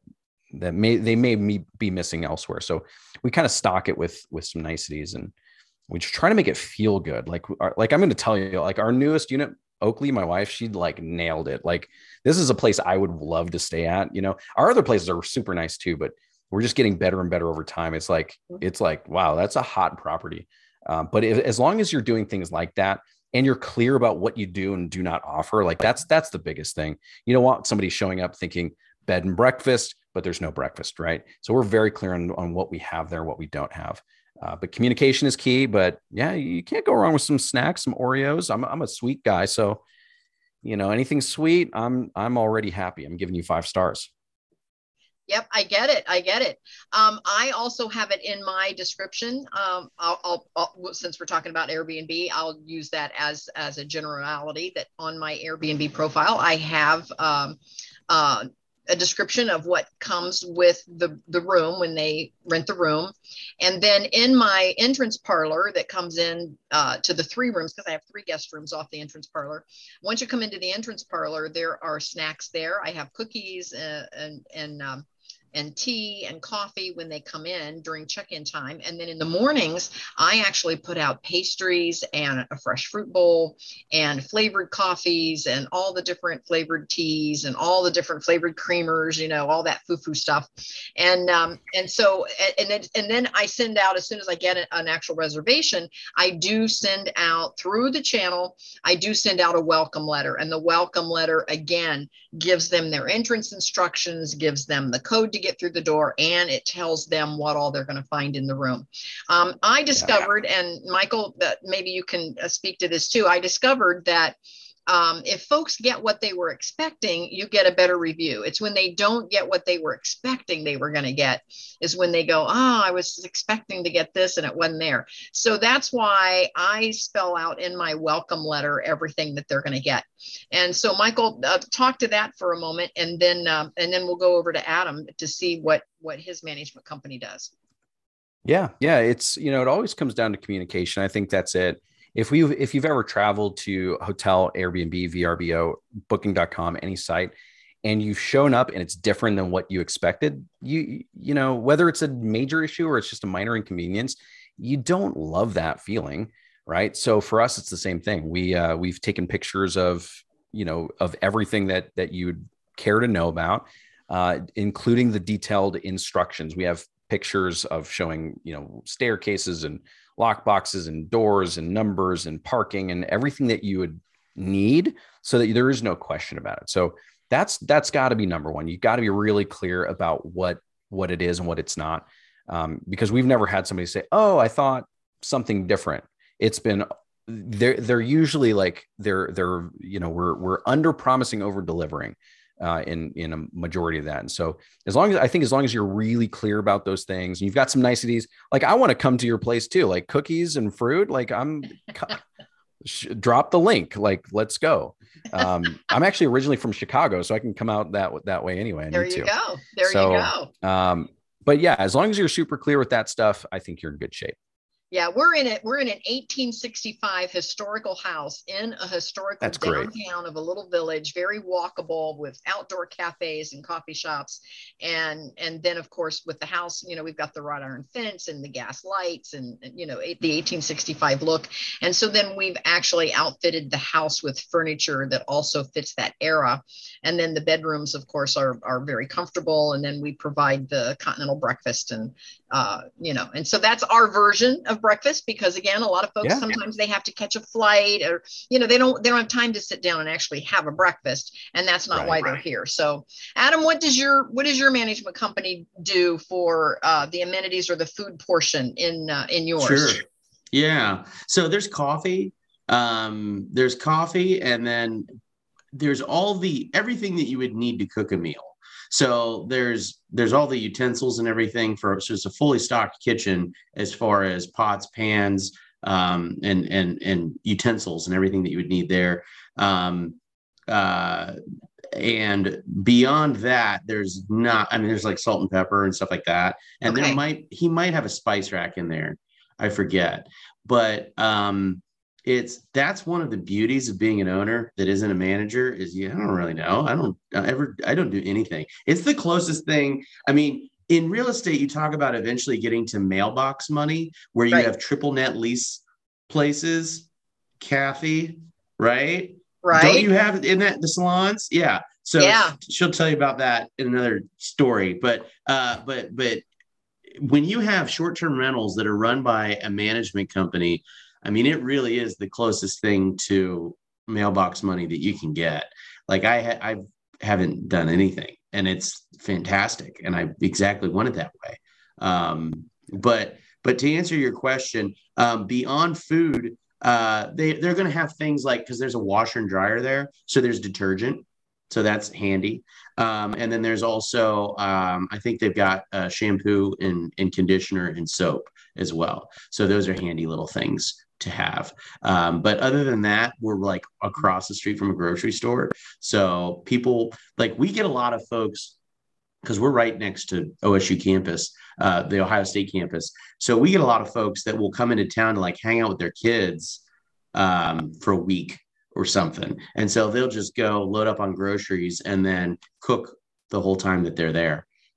may be missing elsewhere. So we kind of stock it with some niceties, and we just try to make it feel good. Like I'm going to tell you, like our newest unit, Oakley, my wife, she like nailed it. Like, this is a place I would love to stay at. Our other places are super nice too, but we're just getting better and better over time. It's like, wow, that's a hot property. But as long as you're doing things like that and you're clear about what you do and do not offer, like that's the biggest thing. You don't want somebody showing up thinking bed and breakfast, but there's no breakfast, right? So we're very clear on what we have there, what we don't have. But communication is key. But yeah, you can't go wrong with some snacks, some Oreos. I'm a sweet guy, so anything sweet, I'm already happy. I'm giving you 5 stars. Yep, I get it. I also have it in my description. I'll since we're talking about Airbnb, I'll use that as a generality, that on my Airbnb profile, I have a description of what comes with the room when they rent the room. And then in my entrance parlor that comes in to the 3 rooms, because I have 3 guest rooms off the entrance parlor. Once you come into the entrance parlor, there are snacks there. I have cookies and and tea and coffee when they come in during check-in time. And then in the mornings, I actually put out pastries and a fresh fruit bowl and flavored coffees and all the different flavored teas and all the different flavored creamers, you know, all that foo-foo stuff. And so, and then I send out, as soon as I get an actual reservation, I do send out through the channel, I do send out a welcome letter. And the welcome letter, again, gives them their entrance instructions, gives them the code to get through the door, and it tells them what all they're going to find in the room. I discovered, and Michael, maybe you can speak to this too. I discovered that if folks get what they were expecting, you get a better review. It's when they don't get what they were expecting they were going to get is when they go, oh, I was expecting to get this and it wasn't there. So that's why I spell out in my welcome letter everything that they're going to get. And so, Michael, talk to that for a moment, and then we'll go over to Adam to see what his management company does. Yeah. It's, you know, it always comes down to communication. I think that's it. If you've ever traveled to a hotel, Airbnb, VRBO, booking.com, any site, and you've shown up and it's different than what you expected, you know, whether it's a major issue or it's just a minor inconvenience, you don't love that feeling, right? So for us, it's the same thing. We've taken pictures of, you know, of everything that you'd care to know about, including the detailed instructions. We have pictures of showing, you know, staircases and lock boxes and doors and numbers and parking and everything that you would need, so that there is no question about it. So that's got to be number one. You've got to be really clear about what it is and what it's not, because we've never had somebody say, "Oh, I thought something different." It's been they're usually like they're you know, we're under promising, over delivering in a majority of that. And so as long as you're really clear about those things and you've got some niceties, like I want to come to your place too, like cookies and fruit, like drop the link, like, let's go. I'm actually originally from Chicago, so I can come out that way anyway. There you go. But yeah, as long as you're super clear with that stuff, I think you're in good shape. Yeah, we're in an 1865 historical house in a historical downtown of a little village, very walkable, with outdoor cafes and coffee shops. And then, of course, with the house, you know, we've got the wrought iron fence and the gas lights and, you know, the 1865 look. And so then we've actually outfitted the house with furniture that also fits that era. And then the bedrooms, of course, are very comfortable. And then we provide the continental breakfast and, you know, and so that's our version of breakfast, because again, a lot of folks, sometimes they have to catch a flight, or, you know, they don't have time to sit down and actually have a breakfast, and that's not why they're here. So Adam, what does your management company do for the amenities or the food portion in yours? Sure. Yeah. So there's coffee, and then there's everything that you would need to cook a meal. So there's all the utensils and everything so it's a fully stocked kitchen as far as pots, pans, and utensils and everything that you would need there. And beyond that, there's like salt and pepper and stuff like that. And he might have a spice rack in there. I forget, but that's one of the beauties of being an owner that isn't a manager is I don't really know. I don't do anything. It's the closest thing. I mean, in real estate, you talk about eventually getting to mailbox money, where you have triple net lease places, Kathy, right? Right. Don't you have in the salons? Yeah. So she'll tell you about that in another story. But when you have short-term rentals that are run by a management company, I mean, it really is the closest thing to mailbox money that you can get. Like I haven't done anything, and it's fantastic, and I exactly want it that way. But to answer your question, beyond food, they're going to have things like, because there's a washer and dryer there, so there's detergent, so that's handy. And then there's also I think they've got shampoo and conditioner and soap as well. So those are handy little things to have. But other than that, we're like across the street from a grocery store. So people, like, we get a lot of folks, because we're right next to OSU campus, the Ohio State campus. So we get a lot of folks that will come into town to like hang out with their kids for a week or something. And so they'll just go load up on groceries and then cook the whole time that they're there.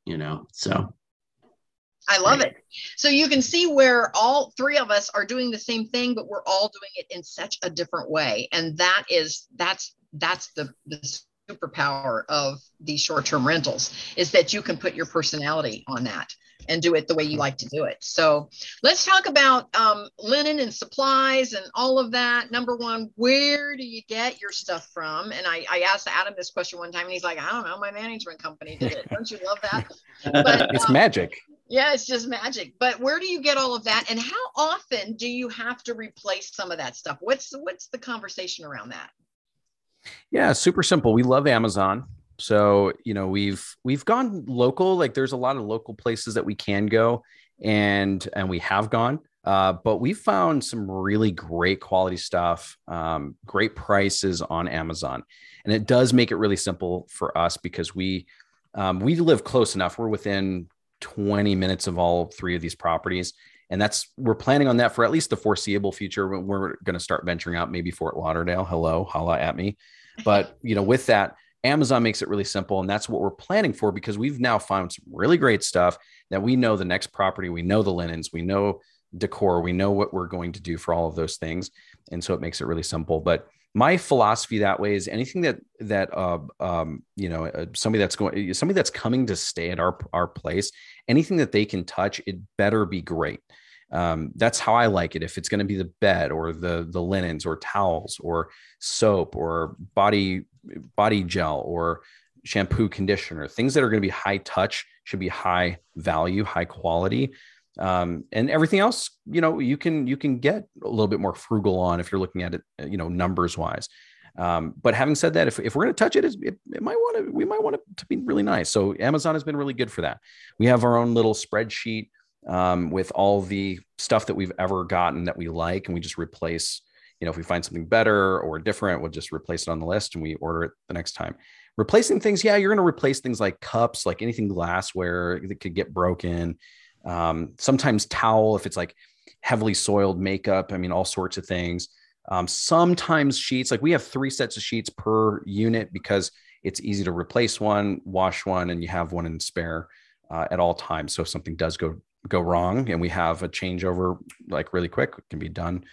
So I love it. So you can see where all three of us are doing the same thing, but we're all doing it in such a different way. And that's the superpower of these short-term rentals, is that you can put your personality on that and do it the way you like to do it. So let's talk about linen and supplies and all of that. Number one, where do you get your stuff from? And I asked Adam this question one time and he's like, I don't know, my management company did it. Don't you love that? But it's magic. Yeah, it's just magic. But where do you get all of that? And how often do you have to replace some of that stuff? What's the conversation around that? Yeah, super simple. We love Amazon. So, we've gone local. Like there's a lot of local places that we can go and we have gone. But we found some really great quality stuff, great prices on Amazon. And it does make it really simple for us because we live close enough. We're within 20 minutes of all three of these properties. And we're planning on that for at least the foreseeable future. We're going to start venturing out, maybe Fort Lauderdale. Hello, holla at me. But, with that, Amazon makes it really simple. And that's what we're planning for, because we've now found some really great stuff that we know the next property, we know the linens, we know decor, we know what we're going to do for all of those things. And so it makes it really simple. But my philosophy that way is anything somebody that's coming to stay at our place, anything that they can touch, it better be great. That's how I like it. If it's going to be the bed or the linens or towels or soap or body gel or shampoo, conditioner, things that are going to be high touch should be high value, high quality. And everything else, you can get a little bit more frugal on if you're looking at it, numbers wise. But having said that, if we're going to touch it, we might want it to be really nice. So Amazon has been really good for that. We have our own little spreadsheet with all the stuff that we've ever gotten that we like, and we just replace, if we find something better or different, we'll just replace it on the list and we order it the next time. Replacing things. Yeah. You're going to replace things like cups, like anything glassware that could get broken. Sometimes towel, if it's like heavily soiled makeup, all sorts of things. Sometimes sheets, like we have 3 sets of sheets per unit because it's easy to replace one, wash one, and you have one in spare at all times. So if something does go wrong and we have a changeover like really quick, it can be done.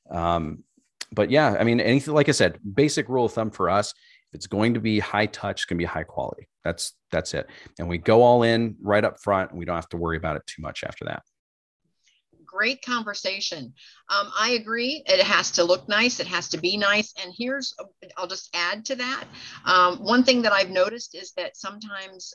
But yeah, anything, like I said, basic rule of thumb for us, if it's going to be high touch, it's going to be high quality. That's it. And we go all in right up front, and we don't have to worry about it too much after that. Great conversation. I agree. It has to look nice. It has to be nice. And I'll just add to that. One thing that I've noticed is that sometimes,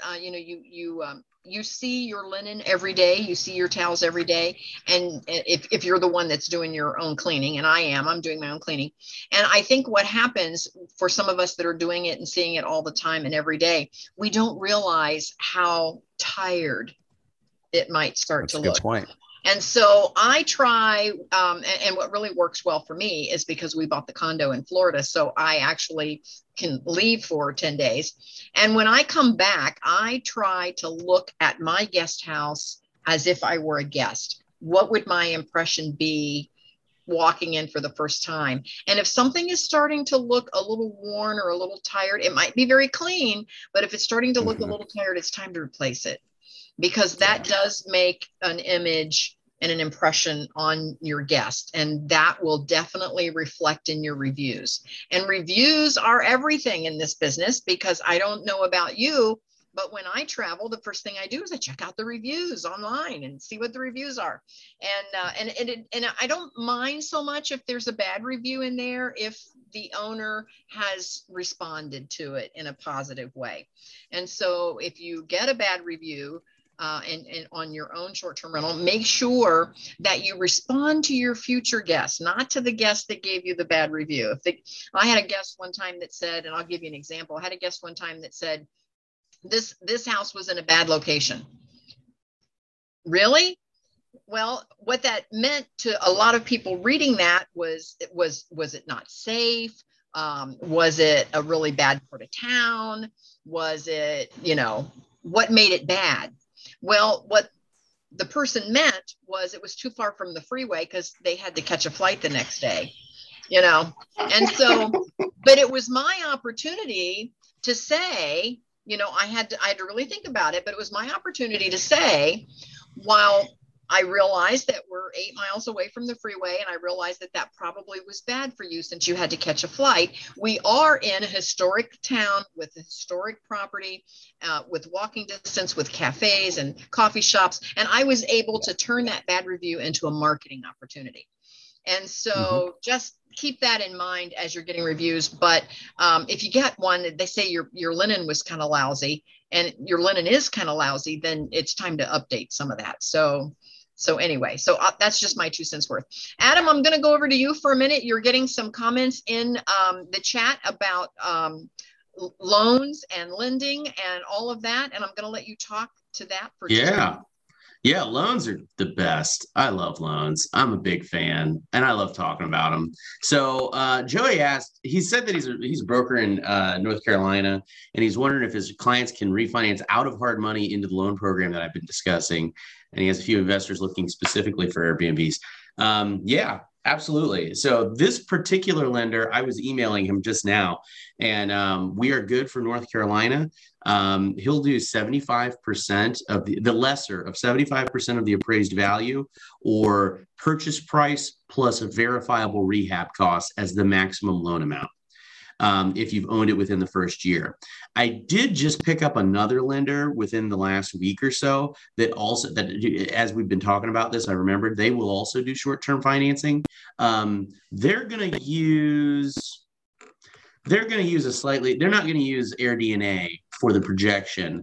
you see your linen every day, you see your towels every day. And if you're the one that's doing your own cleaning, and I'm doing my own cleaning. And I think what happens for some of us that are doing it and seeing it all the time and every day, we don't realize how tired it might start to look. That's a good point. And so I try, and what really works well for me is because we bought the condo in Florida. So I actually can leave for 10 days. And when I come back, I try to look at my guest house as if I were a guest. What would my impression be walking in for the first time? And if something is starting to look a little worn or a little tired, it might be very clean, but if it's starting to look a little tired, it's time to replace it. Because that does make an image and an impression on your guest. And that will definitely reflect in your reviews. And reviews are everything in this business, because I don't know about you, but when I travel, the first thing I do is I check out the reviews online and see what the reviews are. And I don't mind so much if there's a bad review in there, if the owner has responded to it in a positive way. And so if you get a bad review, and on your own short-term rental, make sure that you respond to your future guests, not to the guest that gave you the bad review. I had a guest one time that said, and I'll give you an example. I had a guest one time that said, this house was in a bad location. Really? Well, what that meant to a lot of people reading that was it not safe? Was it a really bad part of town? Was it, what made it bad? Well, what the person meant was it was too far from the freeway because they had to catch a flight the next day, And so, but it was my opportunity to say, I had to really think about it, but it was my opportunity to say, while I realized that we're 8 miles away from the freeway, and I realized that probably was bad for you since you had to catch a flight. We are in a historic town with a historic property, with walking distance, with cafes and coffee shops. And I was able to turn that bad review into a marketing opportunity. And so just keep that in mind as you're getting reviews. But if you get one, they say your linen was kind of lousy, and your linen is kind of lousy, then it's time to update some of that. So anyway, that's just my 2 cents worth. Adam, I'm going to go over to you for a minute. You're getting some comments in the chat about loans and lending and all of that. And I'm going to let you talk to that for just a minute. Yeah, loans are the best. I love loans. I'm a big fan, and I love talking about them. So Joey asked, he said that he's a broker in North Carolina, and he's wondering if his clients can refinance out of hard money into the loan program that I've been discussing. And he has a few investors looking specifically for Airbnbs. Yeah, absolutely. So this particular lender, I was emailing him just now, and we are good for North Carolina. He'll do 75% of the lesser of 75% of the appraised value, or purchase price plus a verifiable rehab cost as the maximum loan amount. If you've owned it within the first year. I did just pick up another lender within the last week or so that as we've been talking about this, I remembered they will also do short-term financing. They're going to use they're not going to use AirDNA for the projection,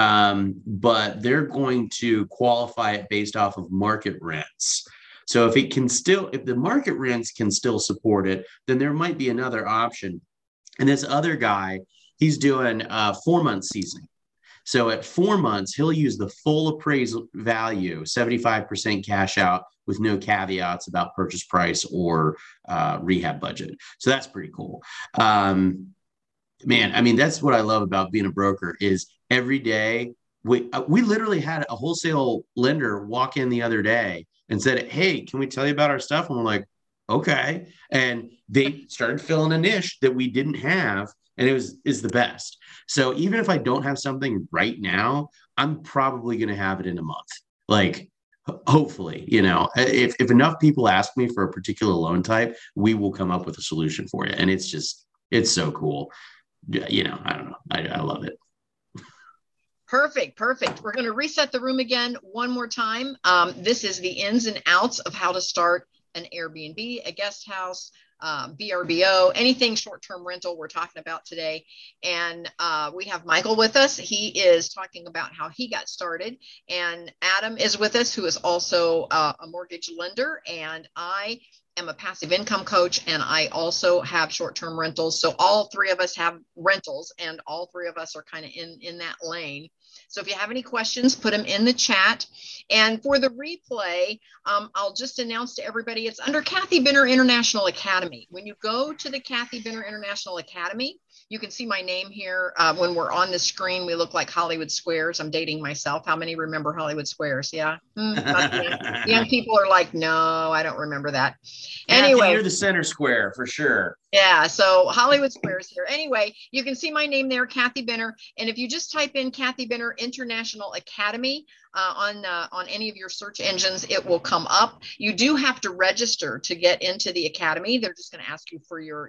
but they're going to qualify it based off of market rents. So if the market rents can still support it, then there might be another option. And this other guy, he's doing 4-month seasoning. So at 4 months, he'll use the full appraised value, 75% cash out, with no caveats about purchase price or rehab budget. So that's pretty cool. Man, I mean, that's what I love about being a broker is every day, we literally had a wholesale lender walk in the other day and said, "Hey, can we tell you about our stuff?" And we're like, okay. And they started filling a niche that we didn't have, and is the best. So even if I don't have something right now, I'm probably going to have it in a month. Like, hopefully, if enough people ask me for a particular loan type, we will come up with a solution for you. And it's so cool. I don't know. I love it. Perfect. We're going to reset the room again one more time. This is the ins and outs of how to start an Airbnb, a guest house, VRBO, anything short-term rental we're talking about today. And we have Michael with us. He is talking about how he got started. And Adam is with us, who is also a mortgage lender. And I am a passive income coach, and I also have short-term rentals. So all 3 of us have rentals, and all 3 of us are kind of in that lane. So if you have any questions, put them in the chat. And for the replay, I'll just announce to everybody, it's under Kathy Benner International Academy. When you go to the Kathy Benner International Academy, you can see my name here. When we're on the screen, we look like Hollywood Squares. I'm dating myself. How many remember Hollywood Squares? Yeah. Young people are like, no, I don't remember that. Anyway, you're the center square for sure. Yeah, so Hollywood Squares here. Anyway, you can see my name there, Kathy Benner. And if you just type in Kathy Benner International Academy on any of your search engines, it will come up. You do have to register to get into the academy. They're just going to ask you for your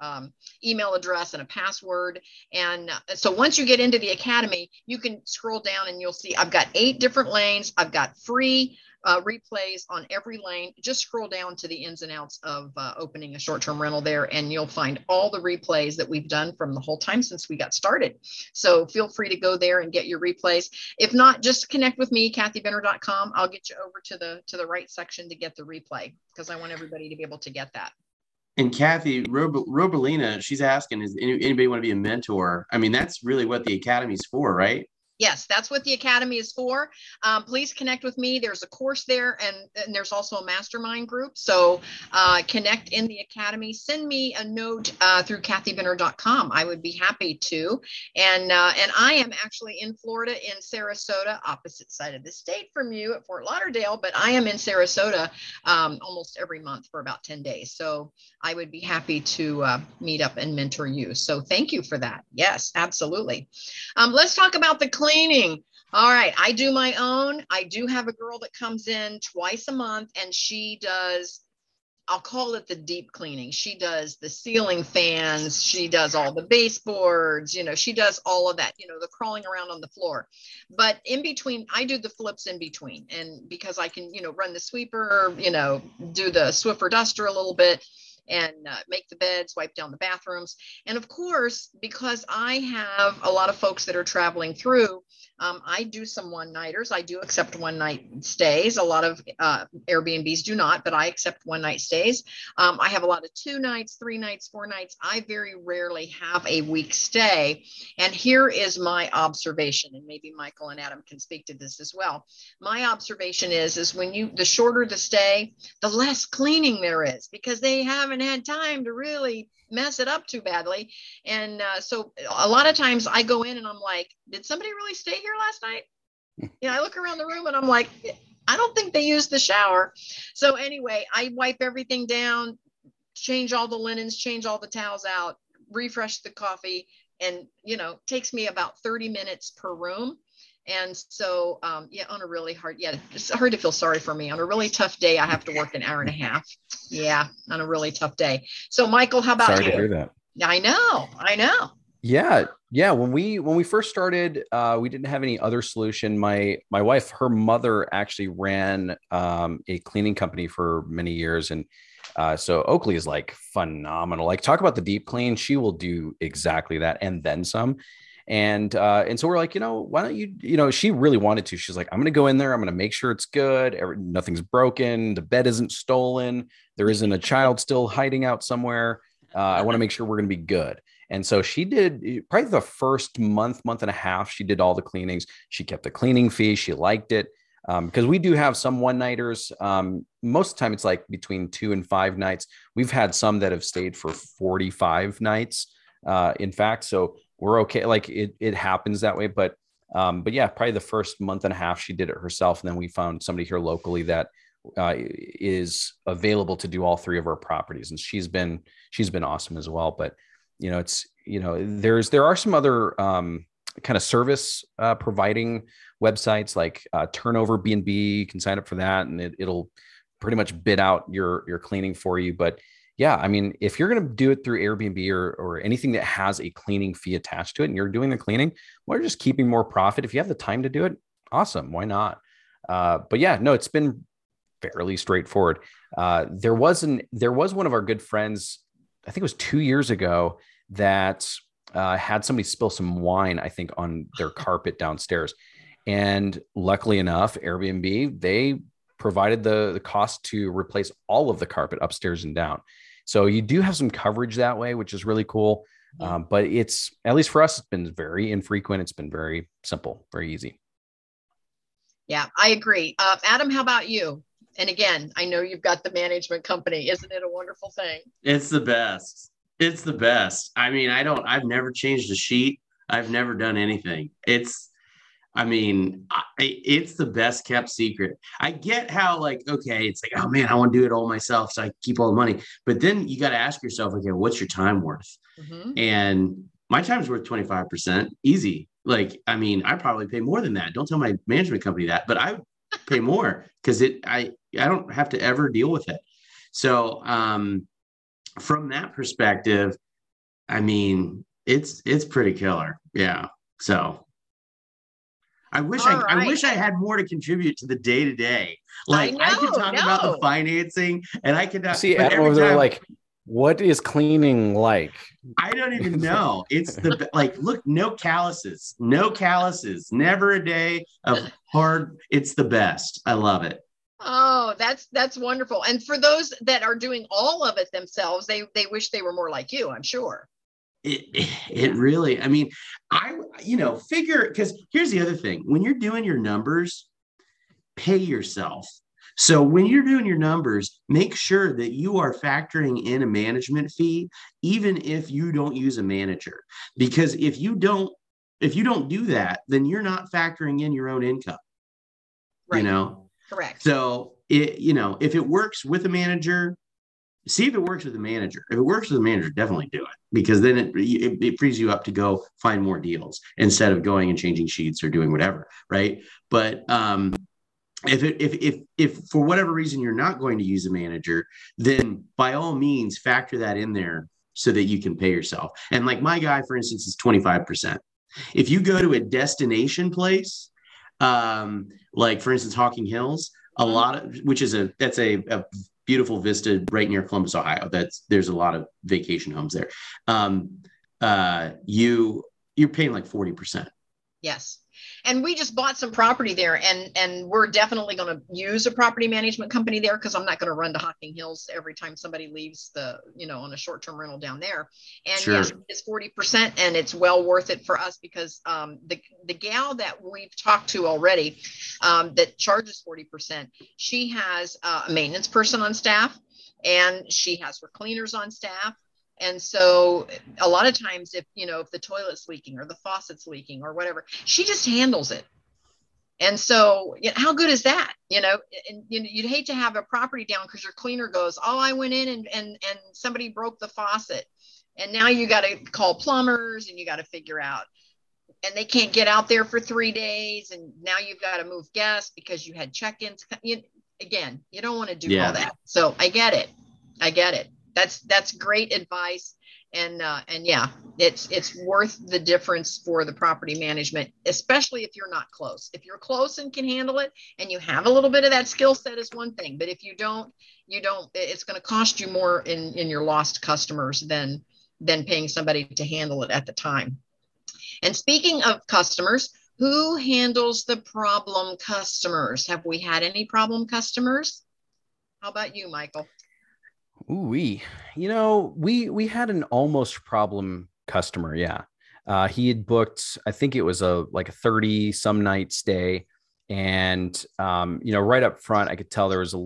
email address and a password. And so once you get into the academy, you can scroll down and you'll see I've got 8 different lanes. I've got free replays on every lane. Just scroll down to the ins and outs of opening a short-term rental there, and you'll find all the replays that we've done from the whole time since we got started. So feel free to go there and get your replays. If not, just connect with me, kathybenner.com. I'll get you over to the right section to get the replay, because I want everybody to be able to get that. And Kathy, Robalina, she's asking, is anybody want to be a mentor? I mean, that's really what the academy's for, right? Yes, that's what the Academy is for. Please connect with me. There's a course there, and there's also a mastermind group. So connect in the Academy. Send me a note through kathybinner.com. I would be happy to. And I am actually in Florida, in Sarasota, opposite side of the state from you at Fort Lauderdale, but I am in Sarasota almost every month for about 10 days. So I would be happy to meet up and mentor you. So thank you for that. Yes, absolutely. Let's talk about the cleaning. All right. I do my own. I do have a girl that comes in twice a month, and she does, I'll call it the deep cleaning. She does the ceiling fans. She does all the baseboards. She does all of that, the crawling around on the floor. But in between, I do the flips in between. And because I can, run the sweeper, do the Swiffer duster a little bit, and make the beds, wipe down the bathrooms. And of course, because I have a lot of folks that are traveling through, I do some one-nighters. I do accept one-night stays. A lot of Airbnbs do not, but I accept one-night stays. I have a lot of 2 nights, 3 nights, 4 nights. I very rarely have a week stay. And here is my observation, and maybe Michael and Adam can speak to this as well. My observation is when the shorter the stay, the less cleaning there is, because they haven't had time to really mess it up too badly. And so a lot of times I go in and I'm like, did somebody really stay here last night? I look around the room and I'm like, I don't think they used the shower. So anyway, I wipe everything down, change all the linens, change all the towels out, refresh the coffee, and takes me about 30 minutes per room. And so, on a really it's hard to feel sorry for me. On a really tough day, I have to work an hour and a half. Yeah, on a really tough day. So, Michael, how about you? Sorry to hear that. I know. Yeah. When we first started, we didn't have any other solution. My wife, her mother actually ran a cleaning company for many years, and so Oakley is like phenomenal. Like, talk about the deep clean. She will do exactly that and then some. And so we're like, why don't you, she really wanted to. She's like, I'm going to go in there. I'm going to make sure it's good. Nothing's broken. The bed isn't stolen. There isn't a child still hiding out somewhere. I want to make sure we're going to be good. And so she did probably the first month and a half. She did all the cleanings. She kept the cleaning fee. She liked it. Because we do have some one-nighters. Most of the time it's like between 2 and 5 nights. We've had some that have stayed for 45 nights. In fact, so we're okay. Like it happens that way, but yeah, probably the first month and a half she did it herself. And then we found somebody here locally that is available to do all 3 of our properties. And she's been awesome as well. But, there are some other kind of service providing websites like Turnover B&B. You can sign up for that, and it'll pretty much bid out your cleaning for you. But yeah, I mean, if you're going to do it through Airbnb or anything that has a cleaning fee attached to it, and you're doing the cleaning, we're just keeping more profit. If you have the time to do it, awesome. Why not? But yeah, no, it's been fairly straightforward. There was one of our good friends, I think it was 2 years ago, that had somebody spill some wine, I think, on their carpet downstairs. And luckily enough, Airbnb, they provided the cost to replace all of the carpet upstairs and down. So you do have some coverage that way, which is really cool. But it's, at least for us, it's been very infrequent. It's been very simple, very easy. Yeah, I agree. Adam, how about you? And again, I know you've got the management company. Isn't it a wonderful thing? It's the best. It's the best. I mean, I've never changed a sheet. I've never done anything. It's the best kept secret. I get how, like, okay, it's like, oh man, I want to do it all myself, so I keep all the money. But then you got to ask yourself, okay, what's your time worth? Mm-hmm. And my time's worth 25%, easy. Like, I mean, I probably pay more than that. Don't tell my management company that, but I pay more because I don't have to ever deal with it. So from that perspective, I mean, it's pretty killer. Yeah. So I wish I had more to contribute to the day to day. Like, I could talk about the financing, and I could see Adam over there like, what is cleaning like? I don't even know. It's look, no calluses, never a day of hard. It's the best. I love it. Oh, that's wonderful. And for those that are doing all of it themselves, they wish they were more like you, I'm sure. It really, I mean, figure, because here's the other thing. When you're doing your numbers, pay yourself. So when you're doing your numbers, make sure that you are factoring in a management fee, even if you don't use a manager. Because if you don't do that, then you're not factoring in your own income. Right. You know? Correct. So if it works with a manager, see if it works with the manager. If it works with the manager, definitely do it, because then it frees you up to go find more deals instead of going and changing sheets or doing whatever, right? But if for whatever reason you're not going to use a manager, then by all means factor that in there so that you can pay yourself. And like my guy, for instance, is 25%. If you go to a destination place, like for instance, Hocking Hills, that's a beautiful vista right near Columbus, Ohio. There's a lot of vacation homes there. You're paying like 40%. Yes. And we just bought some property there, and we're definitely going to use a property management company there, because I'm not going to run to Hocking Hills every time somebody leaves on a short-term rental down there. And Sure. Yes, it's 40%, and it's well worth it for us, because the gal that we've talked to already that charges 40%, she has a maintenance person on staff, and she has her cleaners on staff. And so a lot of times if the toilet's leaking or the faucet's leaking or whatever, she just handles it. And so how good is that? And you'd hate to have a property down because your cleaner goes, oh, I went in and somebody broke the faucet. And now you got to call plumbers, and you got to figure out, and they can't get out there for 3 days. And now you've got to move guests because you had check-ins. Again, you don't want to do all that. So I get it. That's great advice. And yeah, it's worth the difference for the property management, especially if you're not close. If you're close and can handle it, and you have a little bit of that skill set, is one thing. But if you don't, it's going to cost you more in your lost customers than paying somebody to handle it at the time. And speaking of customers, who handles the problem customers? Have we had any problem customers? How about you, Michael? Ooh, we had an almost problem customer. Yeah. He had booked, I think it was a 30 some night stay. And, right up front, I could tell there was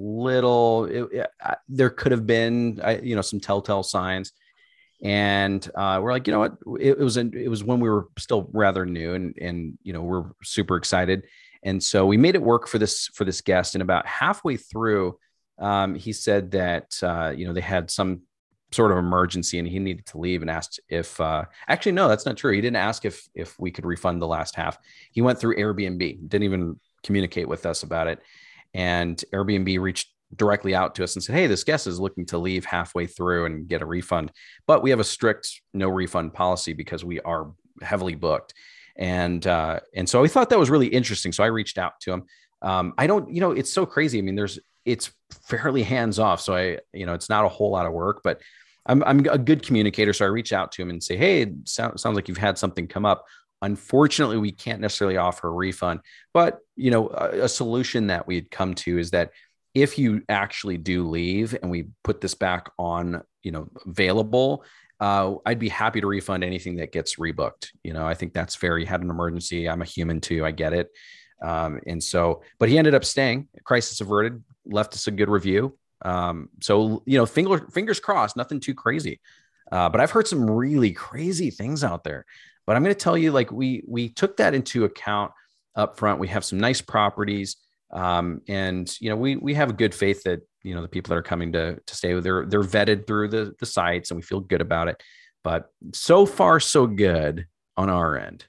there could have been, some telltale signs. And we're like, you know what, it was when we were still rather new, and we're super excited. And so we made it work for this guest. And about halfway through, he said that, they had some sort of emergency and he needed to leave, and asked if, actually, no, that's not true. He didn't ask if we could refund the last half. He went through Airbnb, didn't even communicate with us about it. And Airbnb reached directly out to us and said, hey, this guest is looking to leave halfway through and get a refund, but we have a strict no refund policy because we are heavily booked. And so we thought that was really interesting. So I reached out to him. I don't, it's so crazy. I mean, it's fairly hands off. So it's not a whole lot of work, but I'm a good communicator. So I reach out to him and say, hey, it sounds like you've had something come up. Unfortunately, we can't necessarily offer a refund, but a solution that we'd come to is that if you actually do leave and we put this back on, available, I'd be happy to refund anything that gets rebooked. I think that's fair. You had an emergency. I'm a human too. I get it. But he ended up staying. Crisis averted, left us a good review. Fingers crossed, nothing too crazy. But I've heard some really crazy things out there. But I'm going to tell you, we took that into account up front. We have some nice properties. And we have a good faith that, the people that are coming to stay with, they're vetted through the sites, and we feel good about it. But so far, so good on our end.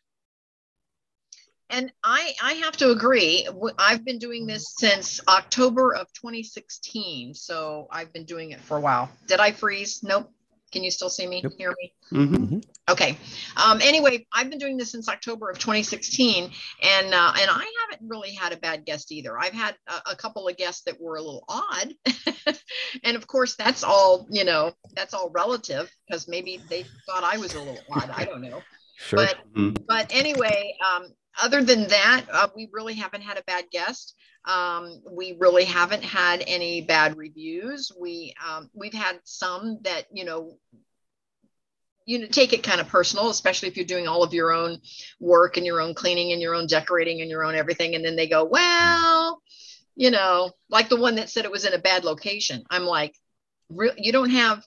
And I have to agree. I've been doing this since October of 2016. So I've been doing it for a while. Did I freeze? Nope. Can you still see me, hear me? Mm-hmm. Okay. Anyway, I've been doing this since October of 2016, and I haven't really had a bad guest either. I've had a couple of guests that were a little odd, and of course that's all relative, because maybe they thought I was a little odd. I don't know. Sure. But anyway, other than that, we really haven't had a bad guest. We really haven't had any bad reviews. We've had some that, take it kind of personal, especially if you're doing all of your own work and your own cleaning and your own decorating and your own everything. And then they go, well, like the one that said it was in a bad location. I'm like, you don't have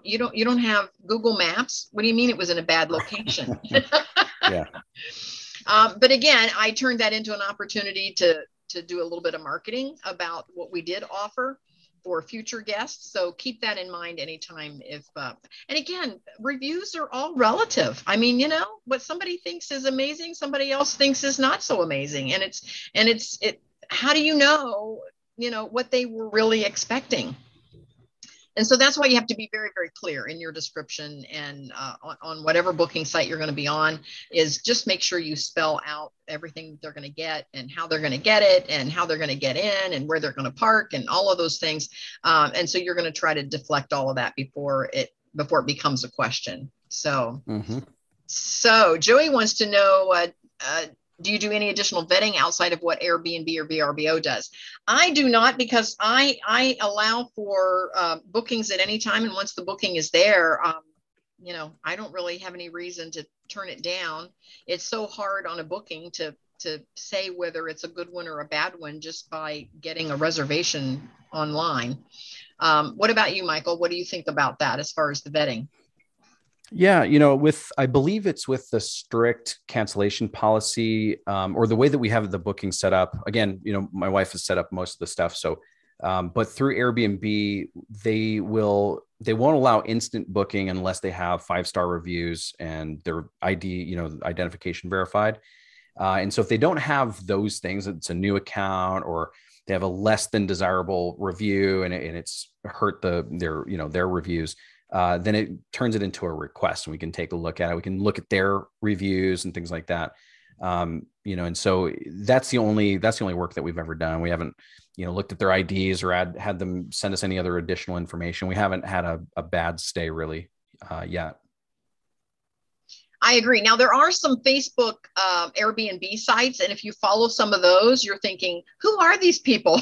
Google Maps. What do you mean it was in a bad location? Yeah. But again, I turned that into an opportunity to do a little bit of marketing about what we did offer for future guests. So keep that in mind anytime and again, reviews are all relative. I mean, what somebody thinks is amazing, somebody else thinks is not so amazing. And how do you know what they were really expecting? And so that's why you have to be very, very clear in your description and on whatever booking site you're going to be on, is just make sure you spell out everything they're going to get and how they're going to get it and how they're going to get in and where they're going to park and all of those things. And so you're going to try to deflect all of that before it becomes a question. So, So Joey wants to know, do you do any additional vetting outside of what Airbnb or VRBO does? I do not, because I allow for bookings at any time. And once the booking is there, I don't really have any reason to turn it down. It's so hard on a booking to say whether it's a good one or a bad one just by getting a reservation online. What about you, Michael? What do you think about that as far as the vetting? Yeah, I believe it's with the strict cancellation policy, or the way that we have the booking set up. Again, my wife has set up most of the stuff. So, but through Airbnb, they won't allow instant booking unless they have 5-star reviews and their ID, identification verified. And so if they don't have those things, it's a new account or they have a less than desirable review and it's hurt their reviews. Then it turns it into a request and we can take a look at it. We can look at their reviews and things like that. And so that's the only work that we've ever done. We haven't, looked at their IDs or had them send us any other additional information. We haven't had a bad stay really yet. I agree. Now, there are some Facebook Airbnb sites, and if you follow some of those, you're thinking, who are these people?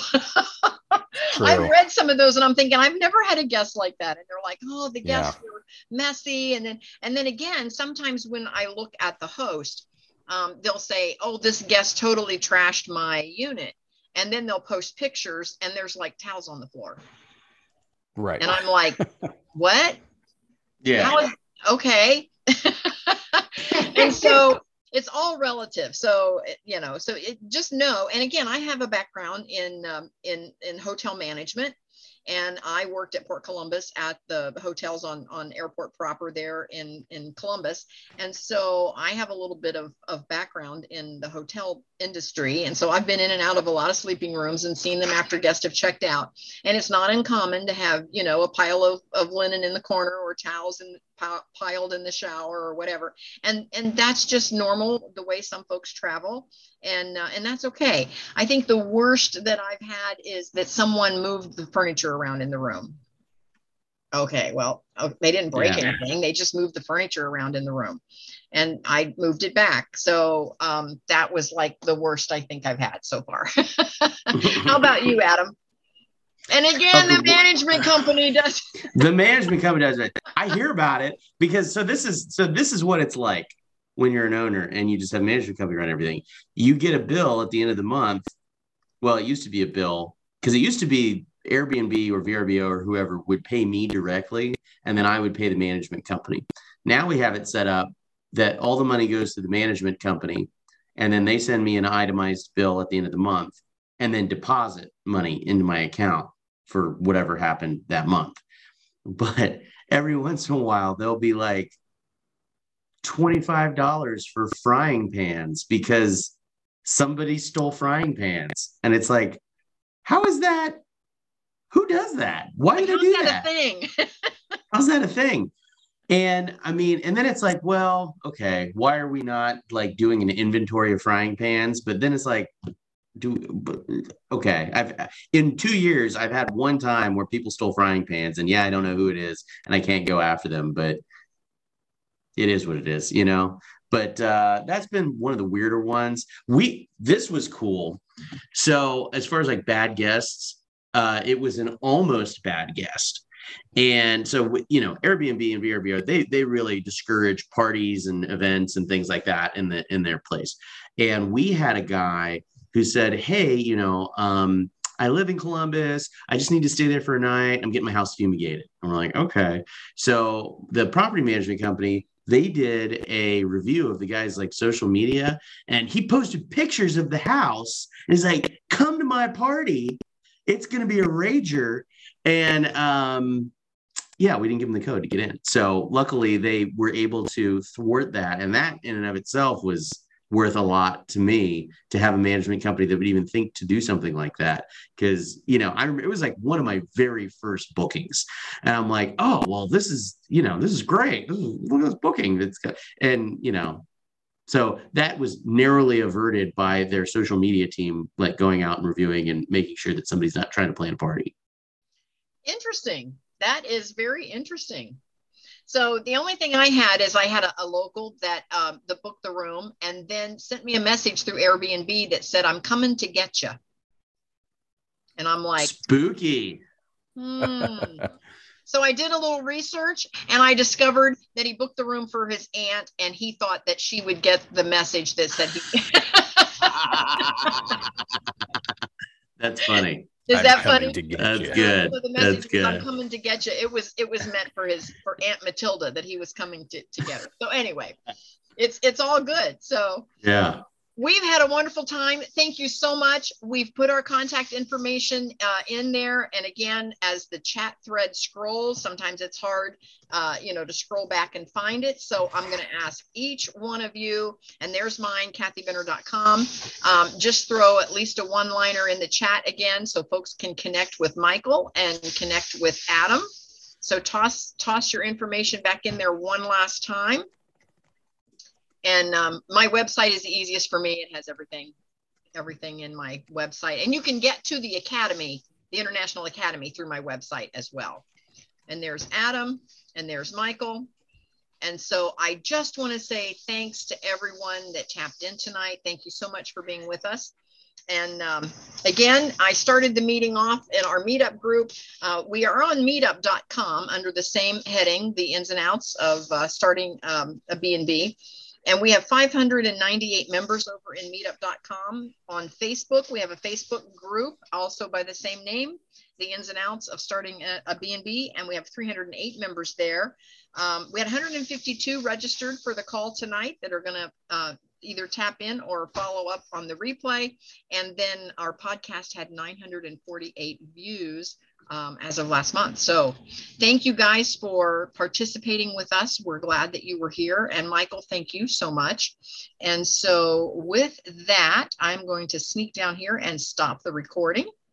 I've read some of those, and I'm thinking, I've never had a guest like that. And they're like, oh, the guests were messy. And then again, sometimes when I look at the host, they'll say, oh, this guest totally trashed my unit. And then they'll post pictures, and there's like towels on the floor. Right. And I'm like, what? Yeah. Okay. And so it's all relative. So, just know, and again, I have a background in hotel management, and I worked at Port Columbus at the hotels on airport proper there in Columbus. And so I have a little bit of background in the hotel industry. And so I've been in and out of a lot of sleeping rooms and seen them after guests have checked out. And it's not uncommon to have, a pile of linen in the corner or towels piled in the shower or whatever. And that's just normal, the way some folks travel. And that's okay. I think the worst that I've had is that someone moved the furniture around in the room. Okay, well, they didn't break anything. They just moved the furniture around in the room, and I moved it back. So that was like the worst I think I've had so far. How about you, Adam? And again, the management company does. The management company does it. I hear about it because this is what it's like when you're an owner and you just have a management company run everything. You get a bill at the end of the month. Well, it used to be a bill because it used to be Airbnb or VRBO or whoever would pay me directly, and then I would pay the management company. Now we have it set up that all the money goes to the management company, and then they send me an itemized bill at the end of the month and then deposit money into my account for whatever happened that month. But every once in a while, they'll be like $25 for frying pans because somebody stole frying pans. And it's like, how is that? Who does that? Why do they do that? How's that a thing? How's that a thing? And I mean, and then it's like, well, okay, why are we not like doing an inventory of frying pans? But then it's like, okay, in 2 years, I've had one time where people stole frying pans, and I don't know who it is, and I can't go after them, but it is what it is, But that's been one of the weirder ones. This was cool. So as far as like bad guests, it was an almost bad guest. And so, Airbnb and VRBO, they really discourage parties and events and things like that in their place. And we had a guy who said, hey, I live in Columbus. I just need to stay there for a night. I'm getting my house fumigated. And we're like, okay. So the property management company, they did a review of the guy's like social media, and he posted pictures of the house. And he's like, come to my party. It's going to be a rager. And yeah, we didn't give them the code to get in. So luckily they were able to thwart that. And that in and of itself was worth a lot to me, to have a management company that would even think to do something like that. Because, I remember it was like one of my very first bookings. And I'm like, oh, well, this is great. Look at this booking. So that was narrowly averted by their social media team, like going out and reviewing and making sure that somebody's not trying to plan a party. Interesting. That is very interesting. So the only thing I had is I had a local that booked the room and then sent me a message through Airbnb that said, I'm coming to get you. And I'm like, spooky. So I did a little research and I discovered that he booked the room for his aunt and he thought that she would get the message that said he. That's funny. Is that funny? That's good. So That's good. I'm coming to get you. It was meant for Aunt Matilda that he was coming to get her. So anyway, it's all good. So yeah. We've had a wonderful time. Thank you so much. We've put our contact information in there. And again, as the chat thread scrolls, sometimes it's hard, to scroll back and find it. So I'm going to ask each one of you, and there's mine, kathybenner.com. Just throw at least a one-liner in the chat again so folks can connect with Michael and connect with Adam. So toss your information back in there one last time. And my website is the easiest for me. It has everything in my website. And you can get to the Academy, the International Academy, through my website as well. And there's Adam and there's Michael. And so I just want to say thanks to everyone that tapped in tonight. Thank you so much for being with us. And again, I started the meeting off in our meetup group. We are on meetup.com under the same heading, the ins and outs of starting a B&B. And we have 598 members over in meetup.com. On Facebook, we have a Facebook group also by the same name, the ins and outs of starting a B&B, and we have 308 members there. We had 152 registered for the call tonight that are going to either tap in or follow up on the replay. And then our podcast had 948 views as of last month. So thank you guys for participating with us. We're glad that you were here. And Michael, thank you so much. And so with that, I'm going to sneak down here and stop the recording.